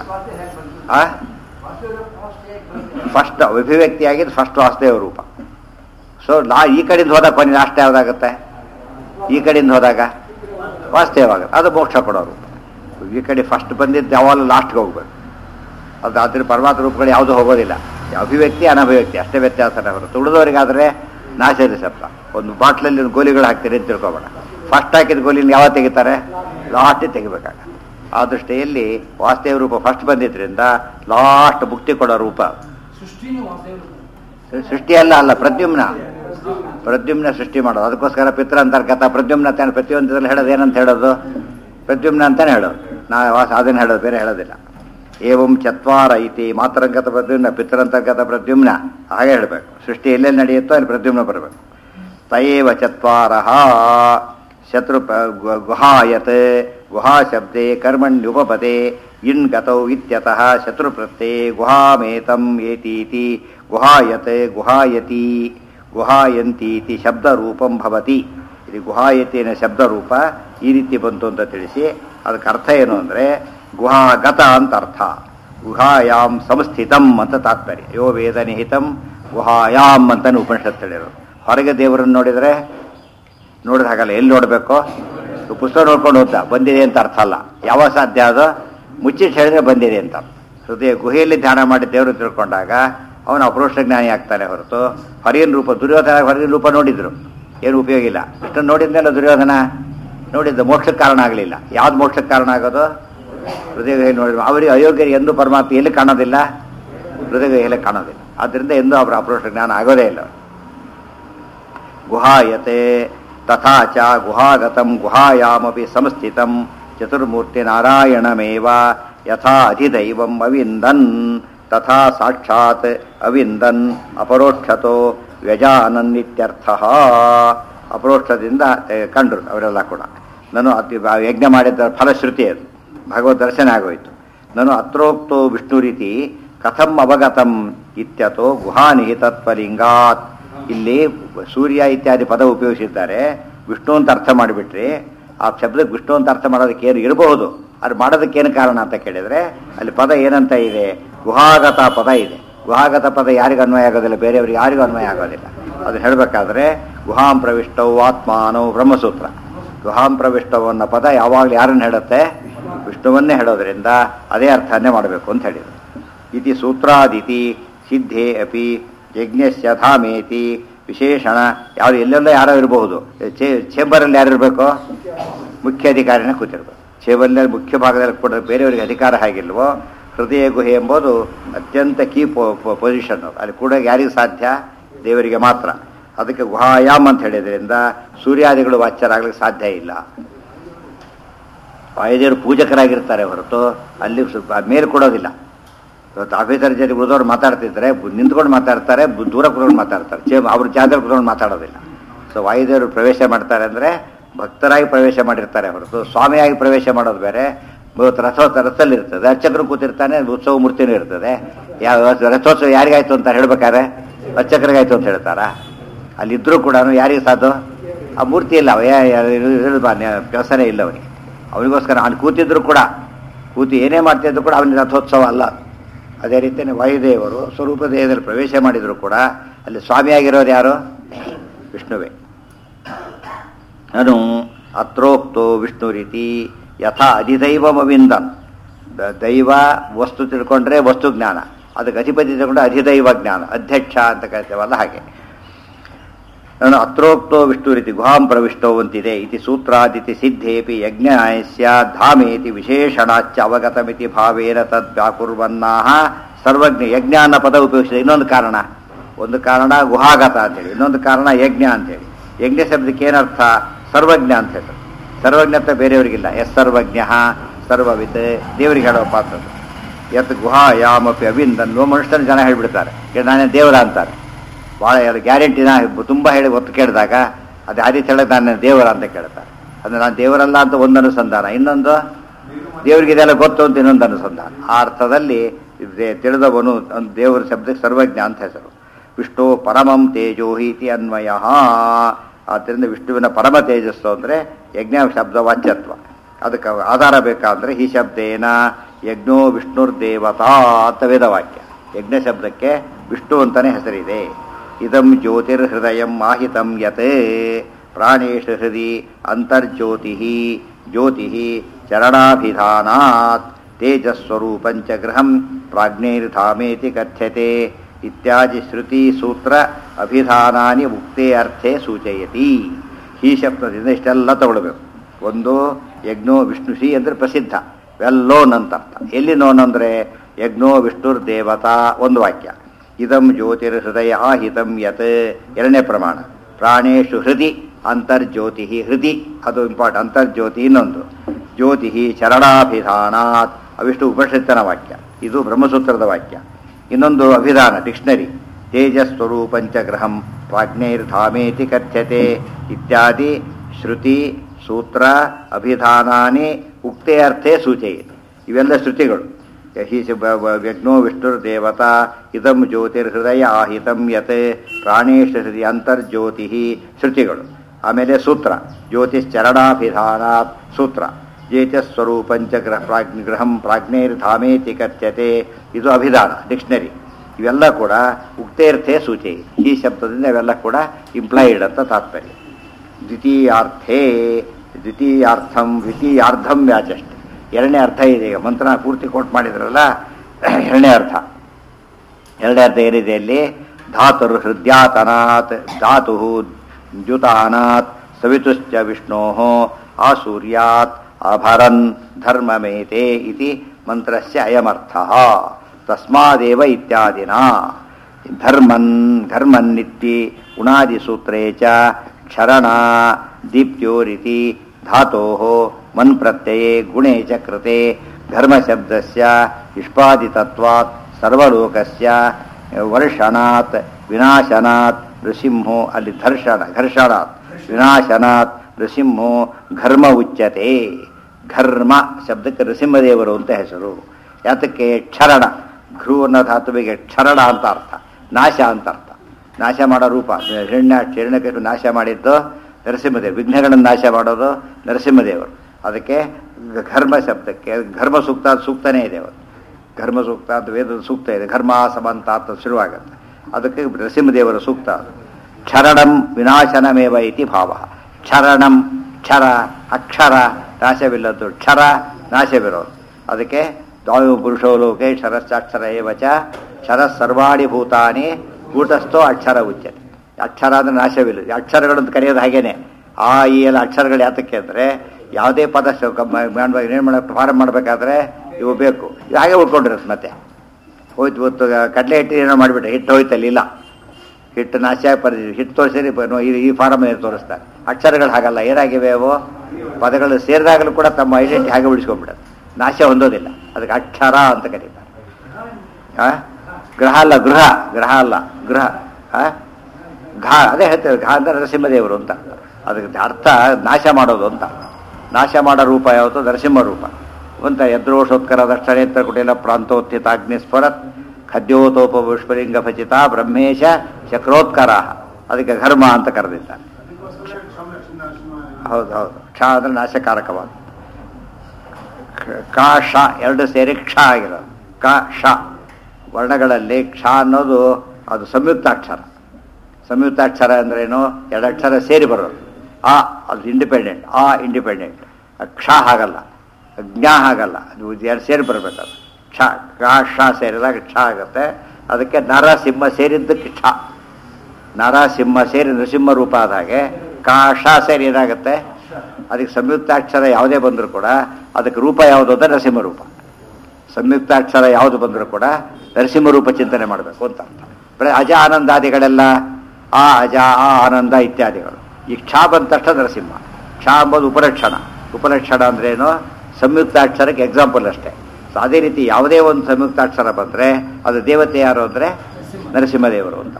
ಫಸ್ಟ್ ಅಭಿವ್ಯಕ್ತಿಯಾಗಿದ್ದು ಫಸ್ಟ್ ವಾಸುದೇವ ರೂಪ. ಸೊ ಈ ಕಡೆಯಿಂದ ಹೋದಾಗ ಕೊನೆ ಲಾಸ್ಟ್ ಯಾವುದಾಗುತ್ತೆ? ಈ ಕಡೆಯಿಂದ ಹೋದಾಗ ವಾಸುದೇವ ಆಗುತ್ತೆ, ಅದು ಮೋಕ್ಷ ಕೊಡೋ ರೂಪ. ಈ ಕಡೆ ಫಸ್ಟ್ ಬಂದಿದ್ದು ಯಾವಾಗಲೂ ಲಾಸ್ಟ್ಗೆ ಹೋಗ್ಬೇಕು. ಅದು ಅದ್ರ ಪರಮಾತ್ಮ ರೂಪಗಳು ಯಾವುದೂ ಹೋಗೋದಿಲ್ಲ. ಅಭಿವ್ಯಕ್ತಿ ಅನಭಿವ್ಯಕ್ತಿ ಅಷ್ಟೇ ವ್ಯತ್ಯಾಸನೇ ಹೊರತು. ಉಳಿದವರಿಗಾದರೆ ನಾಶದ ಶಬ್ದ. ಒಂದು ಬಾಟ್ಲಲ್ಲಿ ಗೋಲಿಗಳು ಹಾಕ್ತೀರಿ ಅಂತ ತಿಳ್ಕೊಬೇಡ. ಫಸ್ಟ್ ಹಾಕಿದ ಗೋಲಿನ ಯಾವಾಗ ತೆಗಿತಾರೆ? ಲಾಸ್ಟಿಗೆ ತೆಗಿಬೇಕಾಗತ್ತೆ. ಆ ದೃಷ್ಟಿಯಲ್ಲಿ ವಾಸುದೇವ ರೂಪ ಫಸ್ಟ್ ಬಂದಿದ್ದರಿಂದ ಲಾಸ್ಟ್ ಮುಕ್ತಿ ಕೊಡೋ ರೂಪ. ಸೃಷ್ಟಿ ಅಲ್ಲ ಪ್ರದ್ಯುಮ್ನ ಸೃಷ್ಟಿ ಮಾಡೋದು. ಅದಕ್ಕೋಸ್ಕರ ಪಿತೃಂತರ್ಗತ ಪ್ರದ್ಯುಮ್ನ ಅಂತ ಪ್ರತಿಯೊಂದರಲ್ಲಿ ಹೇಳೋದು ಏನಂತ ಹೇಳೋದು? ಪ್ರದ್ಯುಮ್ನ ಅಂತಾನೆ ಹೇಳೋದು. ಅದನ್ನು ಹೇಳೋದು, ಬೇರೆ ಹೇಳೋದಿಲ್ಲ. ಏವಂ ಚತ್ವಾರ ಐತಿ ಮಾತರಂಗತ ಪ್ರದ್ಯುಮ್ನ ಪಿತೃಂತರ್ಗತ ಪ್ರದ್ಯುಮ್ನ ಹಾಗೆ ಹೇಳಬೇಕು. ಸೃಷ್ಟಿ ಎಲ್ಲೆಲ್ಲಿ ನಡೆಯುತ್ತೋ ಅಲ್ಲಿ ಪ್ರದ್ಯುಮ್ನ ಬರಬೇಕು. ತಯೇವ ಚತ್ವಾರಃ ಶತ್ರು ಗುಹಾಯತ್ ಗುಹಾಶಬ್ದೆ ಕರ್ಮಣ್ಯುಪಪದೆ ಇನ್ ಗತೌ ಇತ್ಯತಃ ಶತ್ರುಪ್ರತ್ಯೇ ಗುಹಾಮೇತಂ ಏತೀತಿ ಗುಹಾಯತ್ ಗುಹಾಯತಿ ಗುಹಾಯಂತೀತಿ ಶಬ್ದರೂಪಂ ಭವತಿ. ಇಲ್ಲಿ ಗುಹಾಯತಿನ ಶಬ್ದರೂಪ ಈ ರೀತಿ ಬಂತು ಅಂತ ತಿಳಿಸಿ ಅದಕ್ಕೆ ಅರ್ಥ ಏನು ಅಂದರೆ ಗುಹಾಗತ ಅಂತ ಅರ್ಥ. ಗುಹಾಯಾಮ್ ಸಂಸ್ಥಿತಂ ಅಂತ ತಾತ್ಪರ್ಯ. ಯೋ ವೇದ ನಿಹಿತಂ ಗುಹಾಯಾಮ್ ಅಂತಾನೆ ಉಪನಿಷತ್ತು ಹೇಳಿರೋದು. ಹೊರಗೆ ದೇವರನ್ನು ನೋಡಿದ ಹಾಗಲ್ಲ, ಎಲ್ಲಿ ನೋಡಬೇಕು? ಪುಸ್ತಕ ನೋಡ್ಕೊಂಡು ಹೋದ ಬಂದಿದೆ ಅಂತ ಅರ್ಥ ಅಲ್ಲ. ಯಾವ ಸಾಧ್ಯ ಅದು? ಮುಚ್ಚಿಟ್ಟು ಹೇಳಿದ್ರೆ ಬಂದಿದೆ ಅಂತ. ಹೃದಯ ಗುಹೆಯಲ್ಲಿ ಧ್ಯಾನ ಮಾಡಿ ದೇವರು ತಿಳ್ಕೊಂಡಾಗ ಅವನು ಅಪರೋಕ್ಷ ಜ್ಞಾನಿ ಆಗ್ತಾನೆ ಹೊರತು ಹೊರಗಿನ ರೂಪ. ದುರ್ಯೋಧನ ಹೊರಗಿನ ರೂಪ ನೋಡಿದ್ರು, ಏನು ಉಪಯೋಗ ಇಲ್ಲ. ಇಷ್ಟನ್ನು ನೋಡಿದ್ಮೇಲೆ ದುರ್ಯೋಧನ ನೋಡಿದ್ದು ಮೋಕ್ಷಕ್ಕೆ ಕಾರಣ ಆಗಲಿಲ್ಲ. ಯಾವ್ದು ಮೋಕ್ಷಕ್ಕೆ ಕಾರಣ ಆಗೋದು? ಹೃದಯ ಗುಹೆ ನೋಡಿದ್ರು. ಅವರಿಗೆ ಅಯೋಗ್ಯರಿಗೆ ಎಂದು ಪರಮಾತ್ಮ ಎಲ್ಲಿ ಕಾಣೋದಿಲ್ಲ? ಹೃದಯ ಗುಹೆಯಲ್ಲಿ ಕಾಣೋದಿಲ್ಲ. ಆದ್ದರಿಂದ ಎಂದೂ ಅವರ ಅಪರೋಕ್ಷ ಜ್ಞಾನ ಆಗೋದೇ ಇಲ್ಲ. ಗುಹಾಯತೆ ತಥಾ ಚ ಗುಹಾಗತಂ ಗುಹಾಯಾಮಪಿ ಸಂಸ್ಥಿತಂ ಚತುರ್ಮೂರ್ತಿ ನಾರಾಯಣಮೇವ ಯಥಾ ಅಧಿದೈವಂ ಅವಿಂದನ್ ತಥಾ ಸಾಕ್ಷಾತ್ ಅವಿಂದನ್ ಅಪರೋಕ್ಷತೋ ವ್ಯಜಾನನ್ ಇತ್ಯರ್ಥಃ. ಅಪರೋಕ್ಷದಿಂದ ಕಂಡ್ರು ಅವರೆಲ್ಲ ಕೂಡ. ನಾನು ಯಜ್ಞ ಮಾಡಿದ ಫಲಶ್ರುತಿ ಅದು, ಭಗವದ್ ದರ್ಶನ ಆಗೋಯ್ತು. ನಾನು ಅತ್ರೋಕ್ತೋ ವಿಷ್ಣು ರೀತಿ ಕಥಂ ಅವಗತಂ ಇತ್ಯತೋ ಗುಹಾನಿಹಿತತ್ವಲಿಂಗಾತ್. ಇಲ್ಲಿ ಸೂರ್ಯ ಇತ್ಯಾದಿ ಪದ ಉಪಯೋಗಿಸಿದ್ದಾರೆ. ವಿಷ್ಣು ಅಂತ ಅರ್ಥ ಮಾಡಿಬಿಟ್ರಿ. ಆ ಶಬ್ದಕ್ಕೆ ವಿಷ್ಣು ಅಂತ ಅರ್ಥ ಮಾಡೋದಕ್ಕೆ ಏನು ಇರಬಹುದು, ಅದು ಮಾಡೋದಕ್ಕೇನು ಕಾರಣ ಅಂತ ಕೇಳಿದರೆ ಅಲ್ಲಿ ಪದ ಏನಂತ ಇದೆ? ಗುಹಾಗತ ಪದ ಇದೆ. ಗುಹಾಗತ ಪದ ಯಾರಿಗೂ ಅನ್ವಯ ಆಗೋದಿಲ್ಲ, ಬೇರೆಯವ್ರಿಗೆ ಯಾರಿಗೂ ಅನ್ವಯ ಆಗೋದಿಲ್ಲ. ಅದನ್ನು ಹೇಳಬೇಕಾದ್ರೆ ಗುಹಾಂ ಪ್ರವಿಷ್ಟವು ಆತ್ಮಾನವು ಬ್ರಹ್ಮಸೂತ್ರ. ಗುಹಾಂ ಪ್ರವಿಷ್ಟವನ್ನ ಪದ ಯಾವಾಗಲೂ ಯಾರನ್ನು ಹೇಳುತ್ತೆ? ವಿಷ್ಣುವನ್ನೇ ಹೇಳೋದ್ರಿಂದ ಅದೇ ಅರ್ಥನೇ ಮಾಡಬೇಕು ಅಂತ ಹೇಳಿದರು. ಇತಿ ಸೂತ್ರಾದಿತಿ ಸಿದ್ಧೇ ಅಪಿ ಯಜ್ಞಸ್ಯ ಧಾಮೇತಿ ವಿಶೇಷಣ. ಯಾರು ಎಲ್ಲೆಲ್ಲ ಯಾರೋ ಇರಬಹುದು. ಚೇಂಬರಲ್ಲಿ ಯಾರು ಇರಬೇಕು? ಮುಖ್ಯ ಅಧಿಕಾರಿನ ಕೂತಿರ್ಬೇಕು. ಚೇಂಬರ್ನಲ್ಲಿ ಮುಖ್ಯ ಭಾಗದಲ್ಲಿ ಕೂಡ ಬೇರೆಯವರಿಗೆ ಅಧಿಕಾರ ಹಾಗಿಲ್ವೋ, ಹೃದಯ ಗುಹೆ ಎಂಬುದು ಅತ್ಯಂತ ಕೀ ಪೊಸಿಷನ್. ಅಲ್ಲಿ ಕೂಡ ಯಾರಿಗೆ ಸಾಧ್ಯ? ದೇವರಿಗೆ ಮಾತ್ರ. ಅದಕ್ಕೆ ಗುಹಾಯಾಮ್ ಅಂತ ಹೇಳಿದ್ರಿಂದ ಸೂರ್ಯಾದಿಗಳು ವಾಚ್ಯರಾಗಲಿಕ್ಕೆ ಸಾಧ್ಯ ಇಲ್ಲ. ವಾಯುದೇವರು ಪೂಜಕರಾಗಿರ್ತಾರೆ ಹೊರತು ಅಲ್ಲಿ ಮೇಲೆ ಕೊಡೋದಿಲ್ಲ. ಇವತ್ತು ಆಫೀಸರ್ ಜೊತೆ ಉಳಿದವ್ರು ಮಾತಾಡ್ತಿರ್ತಾರೆ, ನಿಂತ್ಕೊಂಡು ಮಾತಾಡ್ತಾರೆ, ದೂರ ಕುತ್ಕೊಂಡು ಮಾತಾಡ್ತಾರೆ. ಅವ್ರ ಜಾಗದಲ್ಲಿ ಕುತ್ಕೊಂಡು ಮಾತಾಡೋದಿಲ್ಲ. ಸೊ ವಾಯುದೇವರು ಪ್ರವೇಶ ಮಾಡ್ತಾರೆ ಅಂದರೆ ಭಕ್ತರಾಗಿ ಪ್ರವೇಶ ಮಾಡಿರ್ತಾರೆ ಹೊರತು ಸ್ವಾಮಿಯಾಗಿ ಪ್ರವೇಶ ಮಾಡೋದು ಬೇರೆ. ರಥದಲ್ಲಿರ್ತದೆ, ಅರ್ಚಕರು ಕೂತಿರ್ತಾನೆ, ಉತ್ಸವ ಮೂರ್ತಿನೂ ಇರ್ತದೆ. ಯಾವ ರಥೋತ್ಸವ ಯಾರಿಗಾಯ್ತು ಅಂತ ಹೇಳ್ಬೇಕಾದ್ರೆ ಅರ್ಚಕರಿಗಾಯ್ತು ಅಂತ ಹೇಳ್ತಾರ? ಅಲ್ಲಿದ್ದರೂ ಕೂಡ ಯಾರಿಗೆ ಸಾಧು? ಆ ಮೂರ್ತಿ ಇಲ್ಲ, ಕೆಲಸನೇ ಇಲ್ಲ ಅವನಿಗೆ. ಅವನಿಗೋಸ್ಕರ ಅಲ್ಲಿ ಕೂತಿದ್ರು ಕೂಡ, ಕೂತು ಏನೇ ಮಾಡ್ತಿದ್ರು ಕೂಡ ಅವನಿಗೆ ರಥೋತ್ಸವ ಅಲ್ಲ. ಅದೇ ರೀತಿಯೇ ವಾಯುದೇವರು ಸ್ವರೂಪ ದೇಹದಲ್ಲಿ ಪ್ರವೇಶ ಮಾಡಿದ್ರು ಕೂಡ ಅಲ್ಲಿ ಸ್ವಾಮಿಯಾಗಿರೋದು ಯಾರು? ವಿಷ್ಣುವೇ. ನಾನು ಅತ್ರೋಕ್ತೋ ವಿಷ್ಣು ರೀತಿ ಯಥಾ ಅಧಿದೈವಮವಿಂದನ್. ದೈವ ವಸ್ತು ತಿಳ್ಕೊಂಡ್ರೆ ವಸ್ತು ಜ್ಞಾನ, ಅದಕ್ಕೆ ಅಧಿಪತಿ ತಿಳ್ಕೊಂಡ್ರೆ ಅಧಿದೈವ ಜ್ಞಾನ, ಅಧ್ಯಕ್ಷ ಅಂತ ಕರಿತೇವಲ್ಲ ಹಾಗೆ. ನಾನು ಅತ್ರೋಕ್ತೋ ವಿಷ್ಣು ರೀತಿ ಗುಹಾಂ ಪ್ರವಿಷ್ಟೋ ಅಂತಿದೆ. ಇತಿ ಸೂತ್ರಾದಿತಿ ಸಿದ್ಧೇಪಿ ಯಜ್ಞಾಯಸ್ಯ ಧಾಮೇತಿ ವಿಶೇಷಣಾಚ್ಚ ಅವಗತಮಿತಿ ಭಾವೇನ ತದ್ ವ್ಯಾಕುರ್ವನ್ನಾಹ ಸರ್ವಜ್ಞ. ಯಜ್ಞ ಅನ್ನೋ ಪದ ಉಪಯೋಗಿಸಿದೆ. ಇನ್ನೊಂದು ಕಾರಣ, ಒಂದು ಕಾರಣ ಗುಹಾಗತ ಅಂತೇಳಿ, ಇನ್ನೊಂದು ಕಾರಣ ಯಜ್ಞ ಅಂತೇಳಿ. ಯಜ್ಞ ಶಬ್ದಕ್ಕೆ ಏನರ್ಥ? ಸರ್ವಜ್ಞ ಅಂತ ಹೇಳ್ತಾರೆ. ಸರ್ವಜ್ಞತೆ ಬೇರೆಯವರಿಗಿಲ್ಲ. ಎಸ್ ಸರ್ವಜ್ಞ ಸರ್ವವಿತ್ ದೇವರಿಗೆ ಹೇಳೋ ಪಾತ್ರ. ಯತ್ ಗುಹಾಯಾಮಪಿ ಅವಿಂದನ್. ಮನುಷ್ಯನ ಜನ ಹೇಳ್ಬಿಡ್ತಾರೆ, ನಾನೇ ದೇವರ ಅಂತಾರೆ. ಭಾಳ ಗ್ಯಾರಂಟಿನ ತುಂಬ ಹೇಳಿ ಒತ್ತು ಕೇಳಿದಾಗ ಅದು ಆ ರೀತಿ ಹೇಳೋದು ನಾನು ದೇವರ ಅಂತ ಕೇಳ್ತಾರೆ. ಅಂದರೆ ನಾನು ದೇವರಲ್ಲ ಅಂತ ಒಂದು ಅನುಸಂಧಾನ, ಇನ್ನೊಂದು ದೇವರಿಗೆ ಇದೆಲ್ಲ ಗೊತ್ತು ಅಂತ ಇನ್ನೊಂದು ಅನುಸಂಧಾನ. ಆ ಅರ್ಥದಲ್ಲಿ ತಿಳಿದವನು ದೇವರ ಶಬ್ದಕ್ಕೆ ಸರ್ವಜ್ಞ ಅಂತ ಹೆಸರು. ವಿಷ್ಣು ಪರಮಂ ತೇಜೋಹೀತಿ ಅನ್ವಯ. ಆದ್ದರಿಂದ ವಿಷ್ಣುವಿನ ಪರಮ ತೇಜಸ್ಸು ಅಂದರೆ ಯಜ್ಞ ಶಬ್ದ ವಾಚ್ಯತ್ವ. ಅದಕ್ಕೆ ಆಧಾರ ಬೇಕಾದರೆ ಈ ಶಬ್ದೇನ ಯಜ್ಞೋ ವಿಷ್ಣುರ್ದೇವತಾ ಅಂತ ವೇದವಾಕ್ಯ. ಯಜ್ಞ ಶಬ್ದಕ್ಕೆ ವಿಷ್ಣು ಅಂತಲೇ ಹೆಸರಿದೆ. ಇದಂ ಜ್ಯೋತಿರ್ಹೃದಯಂ ಮಾಹಿತಂ ಯತ್ ಪ್ರಾಣೇಶು ಹೃದಿ ಅಂತರ್ಜ್ಯೋತಿ ಜ್ಯೋತಿ ಚರಣಾಭಿಧಾನಾತ್ ತೇಜಸ್ವರೂಪಂಚ ಗೃಹಂ ಪ್ರಾಜ್ಞೈರ್ಧಾಮೇತಿ ಕಥ್ಯತೆ ಇತ್ಯಾದಿ ಶ್ರುತಿ ಸೂತ್ರ ಅಭಿಧಾನಾನಿ ಮುಕ್ತೇ ಅರ್ಥೇ ಸೂಚಯತಿ. ಈ ಶಬ್ದದಿಂದ ಇಷ್ಟೆಲ್ಲ ತಗೊಳ್ಬೇಕು. ಒಂದು ಯಜ್ಞೋ ವಿಷ್ಣು ಶ್ರೀ ಅಂದರೆ ಪ್ರಸಿದ್ಧ, ವೆಲ್ ನೋನ್ ಅಂತ ಅರ್ಥ. ಎಲ್ಲಿ ನೋನ್ ಅಂದರೆ ಯಜ್ಞೋ ವಿಷ್ಣುರ್ ದೇವತಾ ಒಂದು ವಾಕ್ಯ. ಇದಂ ಜ್ಯೋತಿರ್ಹೃದಯ ಹಿತಂ ಯತ್ ಎರಡನೇ ಪ್ರಮಾಣ. ಪ್ರಾಣೇಶು ಹೃದಿ ಅಂತರ್ಜ್ಯೋತಿ ಹೃದಿ ಅದು ಇಂಪಾರ್ಟೆಂಟ್. ಅಂತರ್ಜ್ಯೋತಿ ಇನ್ನೊಂದು. ಜ್ಯೋತಿ ಚರಣಾಭಿಧಾನಾತ್ ಅವಿಷ್ಟು ಉಪನಿಷತ್ತಿನ ವಾಕ್ಯ. ಇದು ಬ್ರಹ್ಮಸೂತ್ರದ ವಾಕ್ಯ. ಇನ್ನೊಂದು ಅಭಿಧಾನ ಡಿಕ್ಷನರಿ. ತೇಜಸ್ವರೂಪಂಚ ಗೃಹಂ ಪ್ರಾಜ್ಞೈರ್ಧಾಮೇತಿ ಕಥ್ಯತೆ ಇತ್ಯಾದಿ ಶ್ರುತಿ ಸೂತ್ರ ಅಭಿಧಾನಾನಿ ಉಕ್ತೇ ಅರ್ಥೇ ಸೂಚಯತಿ. ಇವೆಲ್ಲ ಶ್ರುತಿಗಳು. ಯಜ್ಞೋ ವಿಷ್ಣುರ್ ದೇವತಾ ಇದಂ ಜ್ಯೋತಿರ್ಹೃದಯ ಆಹಿತಂ ಯತ್ ಪ್ರಾಣೇಶ ಹೃದಯ ಅಂತರ್ಜ್ಯೋತಿ ಶ್ರುತಿಗಳು. ಆಮೇಲೆ ಸೂತ್ರ ಜ್ಯೋತಿಶ್ಚರಣಾಭಿಧಾನಾತ್ ಸೂತ್ರ. ಜೇತಸ್ವರೂಪಂಚ ಗೃಹಂ ಪ್ರಾಜ್ಞೈರ್ಧಾಮೇತಿ ಕಥ್ಯತೆ. ಇದು ಅಭಿಧಾನ ಡಿಕ್ಷನರಿ. ಇವೆಲ್ಲ ಕೂಡ ಉಕ್ತೇರ್ಥೇ ಸೂಚಿ. ಈ ಶಬ್ದದಿಂದ ಇವೆಲ್ಲ ಕೂಡ ಇಂಪ್ಲಾಯ್ಡ್ ಅಂತ ತಾತ್ಪರ್ಯ. ದ್ವಿತೀಯಾರ್ಥಂ ವ್ಯಾಚಷ್ಟೆ. ಎರಡನೇ ಅರ್ಥ ಇದೆ. ಈಗ ಮಂತ್ರ ಪೂರ್ತಿ ಕೋಟ್ ಮಾಡಿದ್ರಲ್ಲ, ಎರಡನೇ ಅರ್ಥ ಏನಿದೆ ಅಲ್ಲಿ? ಧಾತುರ್ ಹೃದಯಾತನಾತ್ ಧಾತು ದ್ಯುತಾನಾತ್ ಸವಿತುಶ್ಚ ವಿಷ್ಣೋ ಆಸೂರ್ಯಾತ್ ಅಭರನ್ ಧರ್ಮಮೇತೆ ಇತಿ ಮಂತ್ರಸ್ಯ ಅಯಮರ್ಥಃ. ತಸ್ಮಾದೇವ ಇತ್ಯಾದಿನ ಧರ್ಮನ್ನಿತ್ತಿ ಉಣಾದಿಸೂತ್ರೇ ಚ ಕ್ಷರಣ ದೀಪ್ತ್ಯೋರಿತಿ ಧಾತೋಃ ಮನ್ ಪ್ರತ್ಯಯೇ ಗುಣೇ ಚ ಕೃತೆ ಧರ್ಮಶಬ್ದಸ್ಯ ನಿಷ್ಪಾದಿತತ್ವಾತ್ ಸರ್ವಲೋಕಸ್ಯ ವರ್ಷಣಾತ್ ವಿನಾಶನಾತ್ ನೃಸಿಂಹೋ, ಅಲ್ಲಿ ಘರ್ಷಣಾತ್ ವಿನಾಶನಾತ್ ನೃಸಿಂಹೋ ಘರ್ಮ ಉಚ್ಯತೆ. ಘರ್ಮ ಶಬ್ದಕ್ಕೆ ನೃಸಿಂಹದೇವರು ಅಂತ ಹೆಸರು. ಯಾತಕ್ಕೆ? ಕ್ಷರಣ. ಘೃ ಅನ್ನೋ ಧಾತುವಿಗೆ ಕ್ಷರಣ ಅಂತ ಅರ್ಥ, ನಾಶ ಅಂತ ಅರ್ಥ. ನಾಶ ಮಾಡೋ ರೂಪ. ಹಿರಣ್ಯಕಶಿಪು ನಾಶ ಮಾಡಿದ್ದು ನರಸಿಂಹದೇವರು. ವಿಘ್ನಗಳನ್ನು ನಾಶ ಮಾಡೋದು ನರಸಿಂಹದೇವರು. ಅದಕ್ಕೆ ಘರ್ಮ ಶಬ್ದಕ್ಕೆ ಘರ್ಮ ಸೂಕ್ತನೇ ಇದೆ. ಅವರು ಘರ್ಮ ಸೂಕ್ತ ಅಂತ ವೇದದ ಸೂಕ್ತ ಇದೆ. ಘರ್ಮ ಸಮಂತ ಅಂತ ಶುರುವಾಗುತ್ತೆ. ಅದಕ್ಕೆ ನರಸಿಂಹದೇವರ ಸೂಕ್ತ ಅದು. ಕ್ಷರಣಂ ವಿನಾಶನಮೇವ ಇತಿ ಭಾವ. ಕ್ಷರಣಂ ಕ್ಷರ ಅಕ್ಷರ ನಾಶವಿಲ್ಲದ್ದು, ಕ್ಷರ ನಾಶವಿರೋದು. ಅದಕ್ಕೆ ದ್ವಾಯು ಪುರುಷೋ ಲೋಕೆ ಕ್ಷರಶ್ಚಾಕ್ಷರ ಏವಚ ಕ್ಷರ ಸರ್ವಾಣಿ ಭೂತಾನಿ ಕೂಟಸ್ಥೋ ಅಕ್ಷರ ಉಚ್ಯತೆ. ಅಕ್ಷರ ಅಂದರೆ ನಾಶವಿಲ್ಲ. ಅಕ್ಷರಗಳಂತ ಕರೆಯೋದು ಹಾಗೇನೆ. ಆ ಈ ಎಲ್ಲ ಅಕ್ಷರಗಳು ಯಾತಕ್ಕೆ ಅಂದರೆ ಯಾವುದೇ ಪದ ಏನು ಪ್ರಾರಂಭ ಮಾಡಬೇಕಾದ್ರೆ ಇವು ಬೇಕು. ಇದು ಹಾಗೆ ಉಳ್ಕೊಂಡಿರುತ್ತೆ. ಮತ್ತೆ ಹೋಯ್ತು ಇವತ್ತು ಕಡಲೆ ಹಿಟ್ಟು ಏನೋ ಮಾಡಿಬಿಟ್ಟೆ, ಹಿಟ್ಟು ಹೋಯ್ತಲ್ಲಿ ಇಲ್ಲ, ಹಿಟ್ಟು ನಾಶ ಪರಿಧಿ ಹಿಟ್ಟು ತೋರಿಸಿರಿ ಈ ಫಾರಮ್ ತೋರಿಸ್ತಾರೆ. ಅಕ್ಷರಗಳು ಹಾಗಲ್ಲ, ಏನಾಗಿವೆ ಅವು ಪದಗಳು ಸೇರಿದಾಗಲೂ ಕೂಡ ತಮ್ಮ ಐಡೆಂಟಿಟಿ ಹಾಗೆ ಉಳಿಸ್ಕೊಂಡ್ಬಿಡೋದು, ನಾಶ ಹೊಂದೋದಿಲ್ಲ. ಅದಕ್ಕೆ ಅಕ್ಷರ ಅಂತ ಕರೀತಾರೆ. ಗ್ರಹ ಅಲ್ಲ ಗೃಹ, ಗ್ರಹ ಅಲ್ಲ ಗೃಹ. ಘಾ ಅದೇ ಹೇಳ್ತೇವೆ, ಘಾ ಅಂದರೆ ನರಸಿಂಹದೇವರು ಅಂತ. ಅದಕ್ಕೆ ಅರ್ಥ ನಾಶ ಮಾಡೋದು ಅಂತ. ನಾಶ ಮಾಡೋ ರೂಪ ಯಾವುದು? ನರಸಿಂಹ ರೂಪ ಅಂತ. ಯದ್ರೋಷೋತ್ಕರ ದಕ್ಷಿಣೇತ್ರ ಕುಟಿಲ ಪ್ರಾಂತೋತ್ಥಿತ ಅಗ್ನಿಸ್ಫರತ್ ಖದ್ಯೋತೋಪ ಪುಷ್ಪಲಿಂಗ ಭಚಿತ ಬ್ರಹ್ಮೇಶ ಚಕ್ರೋತ್ಕರ. ಅದಕ್ಕೆ ಘರ್ಮ ಅಂತ ಕರೆದಿದ್ದಾರೆ. ಹೌದು ಹೌದು. ಕ್ಷ ಅಂದರೆ ನಾಶಕಾರಕವಾದ. ಕ ಶ ಎರಡು ಸೇರಿ ಕ್ಷ ಆಗಿರೋದು. ಕ ಶ ವರ್ಣಗಳಲ್ಲಿ ಕ್ಷ ಅನ್ನೋದು ಅದು ಸಂಯುಕ್ತಾಕ್ಷರ. ಸಂಯುಕ್ತಾಕ್ಷರ ಅಂದ್ರೇನು? ಎರಡು ಅಕ್ಷರ ಸೇರಿ ಬರೋದು. ಆ ಅದು ಇಂಡಿಪೆಂಡೆಂಟ್, ಆ ಇಂಡಿಪೆಂಡೆಂಟ್. ಕ್ಷ ಹಾಗಲ್ಲ, ಜ್ಞ ಹಾಗಲ್ಲ, ಅದು ಎರಡು ಸೇರಿ ಬರಬೇಕದು. ಕ್ಷ ಕ ಶ ಸೇರಿದಾಗ ಕ್ಷ ಆಗುತ್ತೆ. ಅದಕ್ಕೆ ನರಸಿಂಹ ಸೇರಿದ್ದಕ್ಕೆ ಕ್ಷ. ನರಸಿಂಹ ಸೇರಿ ನರಸಿಂಹ ರೂಪ ಆದ ಹಾಗೆ ಕ ಶ ಸೇರಿ ಏನಾಗುತ್ತೆ? ಅದಕ್ಕೆ ಸಂಯುಕ್ತಾಕ್ಷರ ಯಾವುದೇ ಬಂದರೂ ಕೂಡ ಅದಕ್ಕೆ ರೂಪ ಯಾವುದು ಅಂದರೆ ನರಸಿಂಹ ರೂಪ. ಸಂಯುಕ್ತಾಕ್ಷರ ಯಾವುದು ಬಂದರೂ ಕೂಡ ನರಸಿಂಹ ರೂಪ ಚಿಂತನೆ ಮಾಡಬೇಕು ಅಂತ ಅರ್ಥ. ಅಜ ಆನಂದಾದಿಗಳೆಲ್ಲ ಆ ಅಜ ಆ ಆನಂದ ಇತ್ಯಾದಿಗಳು. ಈ ಕ್ಷ ಬಂದ ತಕ್ಷಣ ನರಸಿಂಹ. ಕ್ಷ ಎಂಬುದು ಉಪಲಕ್ಷಣ. ಉಪಲಕ್ಷಣ ಅಂದ್ರೇನು? ಸಂಯುಕ್ತಾಕ್ಷರಕ್ಕೆ ಎಕ್ಸಾಂಪಲ್ ಅಷ್ಟೇ. ಸೊ ಅದೇ ರೀತಿ ಯಾವುದೇ ಒಂದು ಸಂಯುಕ್ತಾಕ್ಷರ ಬಂದರೆ ಅದು ದೇವತೆ ಯಾರು ಅಂದರೆ ನರಸಿಂಹದೇವರು ಅಂತ.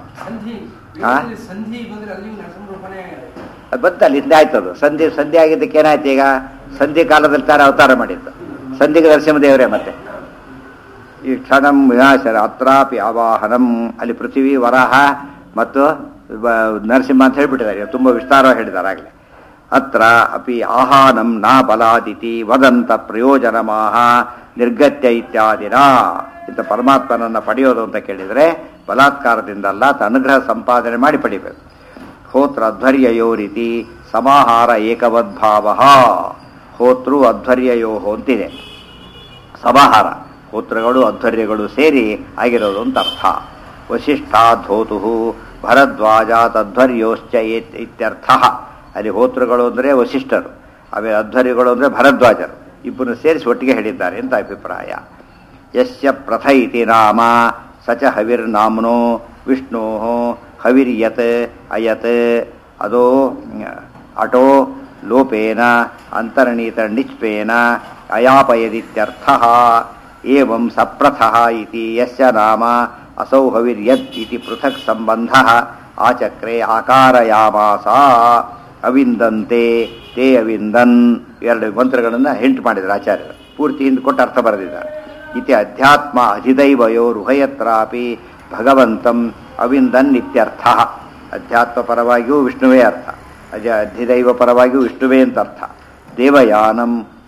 ಅದು ಬಂತಲ್ಲಿ ಹಿಂದೆ ಆಯ್ತದು. ಸಂಧಿ ಆಗಿದ್ದಕ್ಕೆ ಏನಾಯ್ತು? ಈಗ ಸಂಧಿ ಕಾಲದಲ್ಲಿ ತಾರ ಅವತಾರ ಮಾಡಿದ್ದು. ಸಂಧಿಗೆ ನರಸಿಂಹದೇವರೇ. ಮತ್ತೆ ಈ ಕ್ಷಣಂ ವಿನಾಶರ ಅತ್ರಾಪಿ ಆವಾಹನಂ, ಅಲ್ಲಿ ಪೃಥ್ವಿ ವರಾಹ ಮತ್ತು ನರಸಿಂಹ ಅಂತ ಹೇಳ್ಬಿಟ್ಟಿದ್ದಾರೆ. ತುಂಬ ವಿಸ್ತಾರವಾಗಿ ಹೇಳಿದ್ದಾರೆ ಆಗಲೇ. ಅತ್ರ ಅಪಿ ಆಹಾನಂ ನಾ ಬಲಾದಿತಿ ವದಂತ ಪ್ರಯೋಜನಮಾಹ ನಿರ್ಗತ್ಯ ಇತ್ಯಾದಿನ. ಇಂಥ ಪರಮಾತ್ಮನನ್ನು ಪಡೆಯೋದು ಅಂತ ಕೇಳಿದರೆ ಬಲಾತ್ಕಾರದಿಂದಲ್ಲ, ಅನುಗ್ರಹ ಸಂಪಾದನೆ ಮಾಡಿ ಪಡಿಬೇಕು. ಹೋತ್ರ ಅಧ್ವರ್ಯಯೋ ರೀತಿ ಸಮಾಹಾರ ಏಕವದ್ಭಾವ. ಹೋತೃ ಅಧ್ವರ್ಯಯೋ ಅಂತಿದೆ. ಸಮಾಹಾರ ಹೋತ್ರಗಳು ಅಧ್ವರ್ಯಗಳು ಸೇರಿ ಆಗಿರೋದು ಅಂತ ಅರ್ಥ. ವಸಿಷ್ಠಾಧೋತು ಭರದ್ವಾಜಾತ್ ಅಧ್ವರ್ಯೋಶ್ಚ ಇತ್ಯರ್ಥ. ಅಲ್ಲಿ ಹೋತೃಗಳು ಅಂದರೆ ವಸಿಷ್ಠರು, ಆಮೇಲೆ ಅಧ್ವರ್ಯಗಳು ಅಂದರೆ ಭರದ್ವಾಜರು. ಇಬ್ಬರನ್ನು ಸೇರಿಸಿ ಒಟ್ಟಿಗೆ ಹೇಳಿದ್ದಾರೆ ಅಂತ ಅಭಿಪ್ರಾಯ. ಯಸ್ಯ ಪ್ರಥ ಇತಿ ನಾಮ ಸಚ ಹವಿರ್ನಾಮ್ನೋ ವಿಷ್ಣೋ ಹವಿರ್ಯತ್ ಅಯತ್ ಅದೋ ಅಟೋ ಲೋಪೇನ ಅಂತರ್ಣೀತ ನಿಚ್ಪೇನ ಅಯಾಪಯದಿತ್ಯರ್ಥ. ಏವಂ ಸಪ್ರಥಃ ಇತಿ ಯಸ್ಯ ನಾಮ ಅಸೌ ಹವಿರ್ಯತ್ ಇತಿ ಪೃಥಕ್ ಸಂಬಂಧ ಆಚಕ್ರೆ ಆಕಾರಯಾಮಾಸ. ಅವಿಂದಂತೆ ತೇ ಅವಿಂದನ್ ಎರಡು ಮಂತ್ರಗಳನ್ನು ಹಿಂಟ್ ಮಾಡಿದ್ದಾರೆ ಆಚಾರ್ಯರು. ಪೂರ್ತಿ ಹಿಂದೆ ಕೊಟ್ಟು ಅರ್ಥ ಬರೆದಿದ್ದಾರೆ. ಇತಿ ಅಧ್ಯಾತ್ಮ ಅಧಿದೈವಯೋರುಭಯತ್ರಾಪಿ ಭಗವಂತಂ ಅವಿಂದನ್ ಇತ್ಯರ್ಥ. ಅಧ್ಯಾತ್ಮ ಪರವಾಗಿಯೂ ವಿಷ್ಣುವೇ ಅರ್ಥ, ಅಧಿದೈವ ಪರವಾಗಿಯೂ ವಿಷ್ಣುವೇ ಅಂತ ಅರ್ಥ. ದೇವಯಾನಂ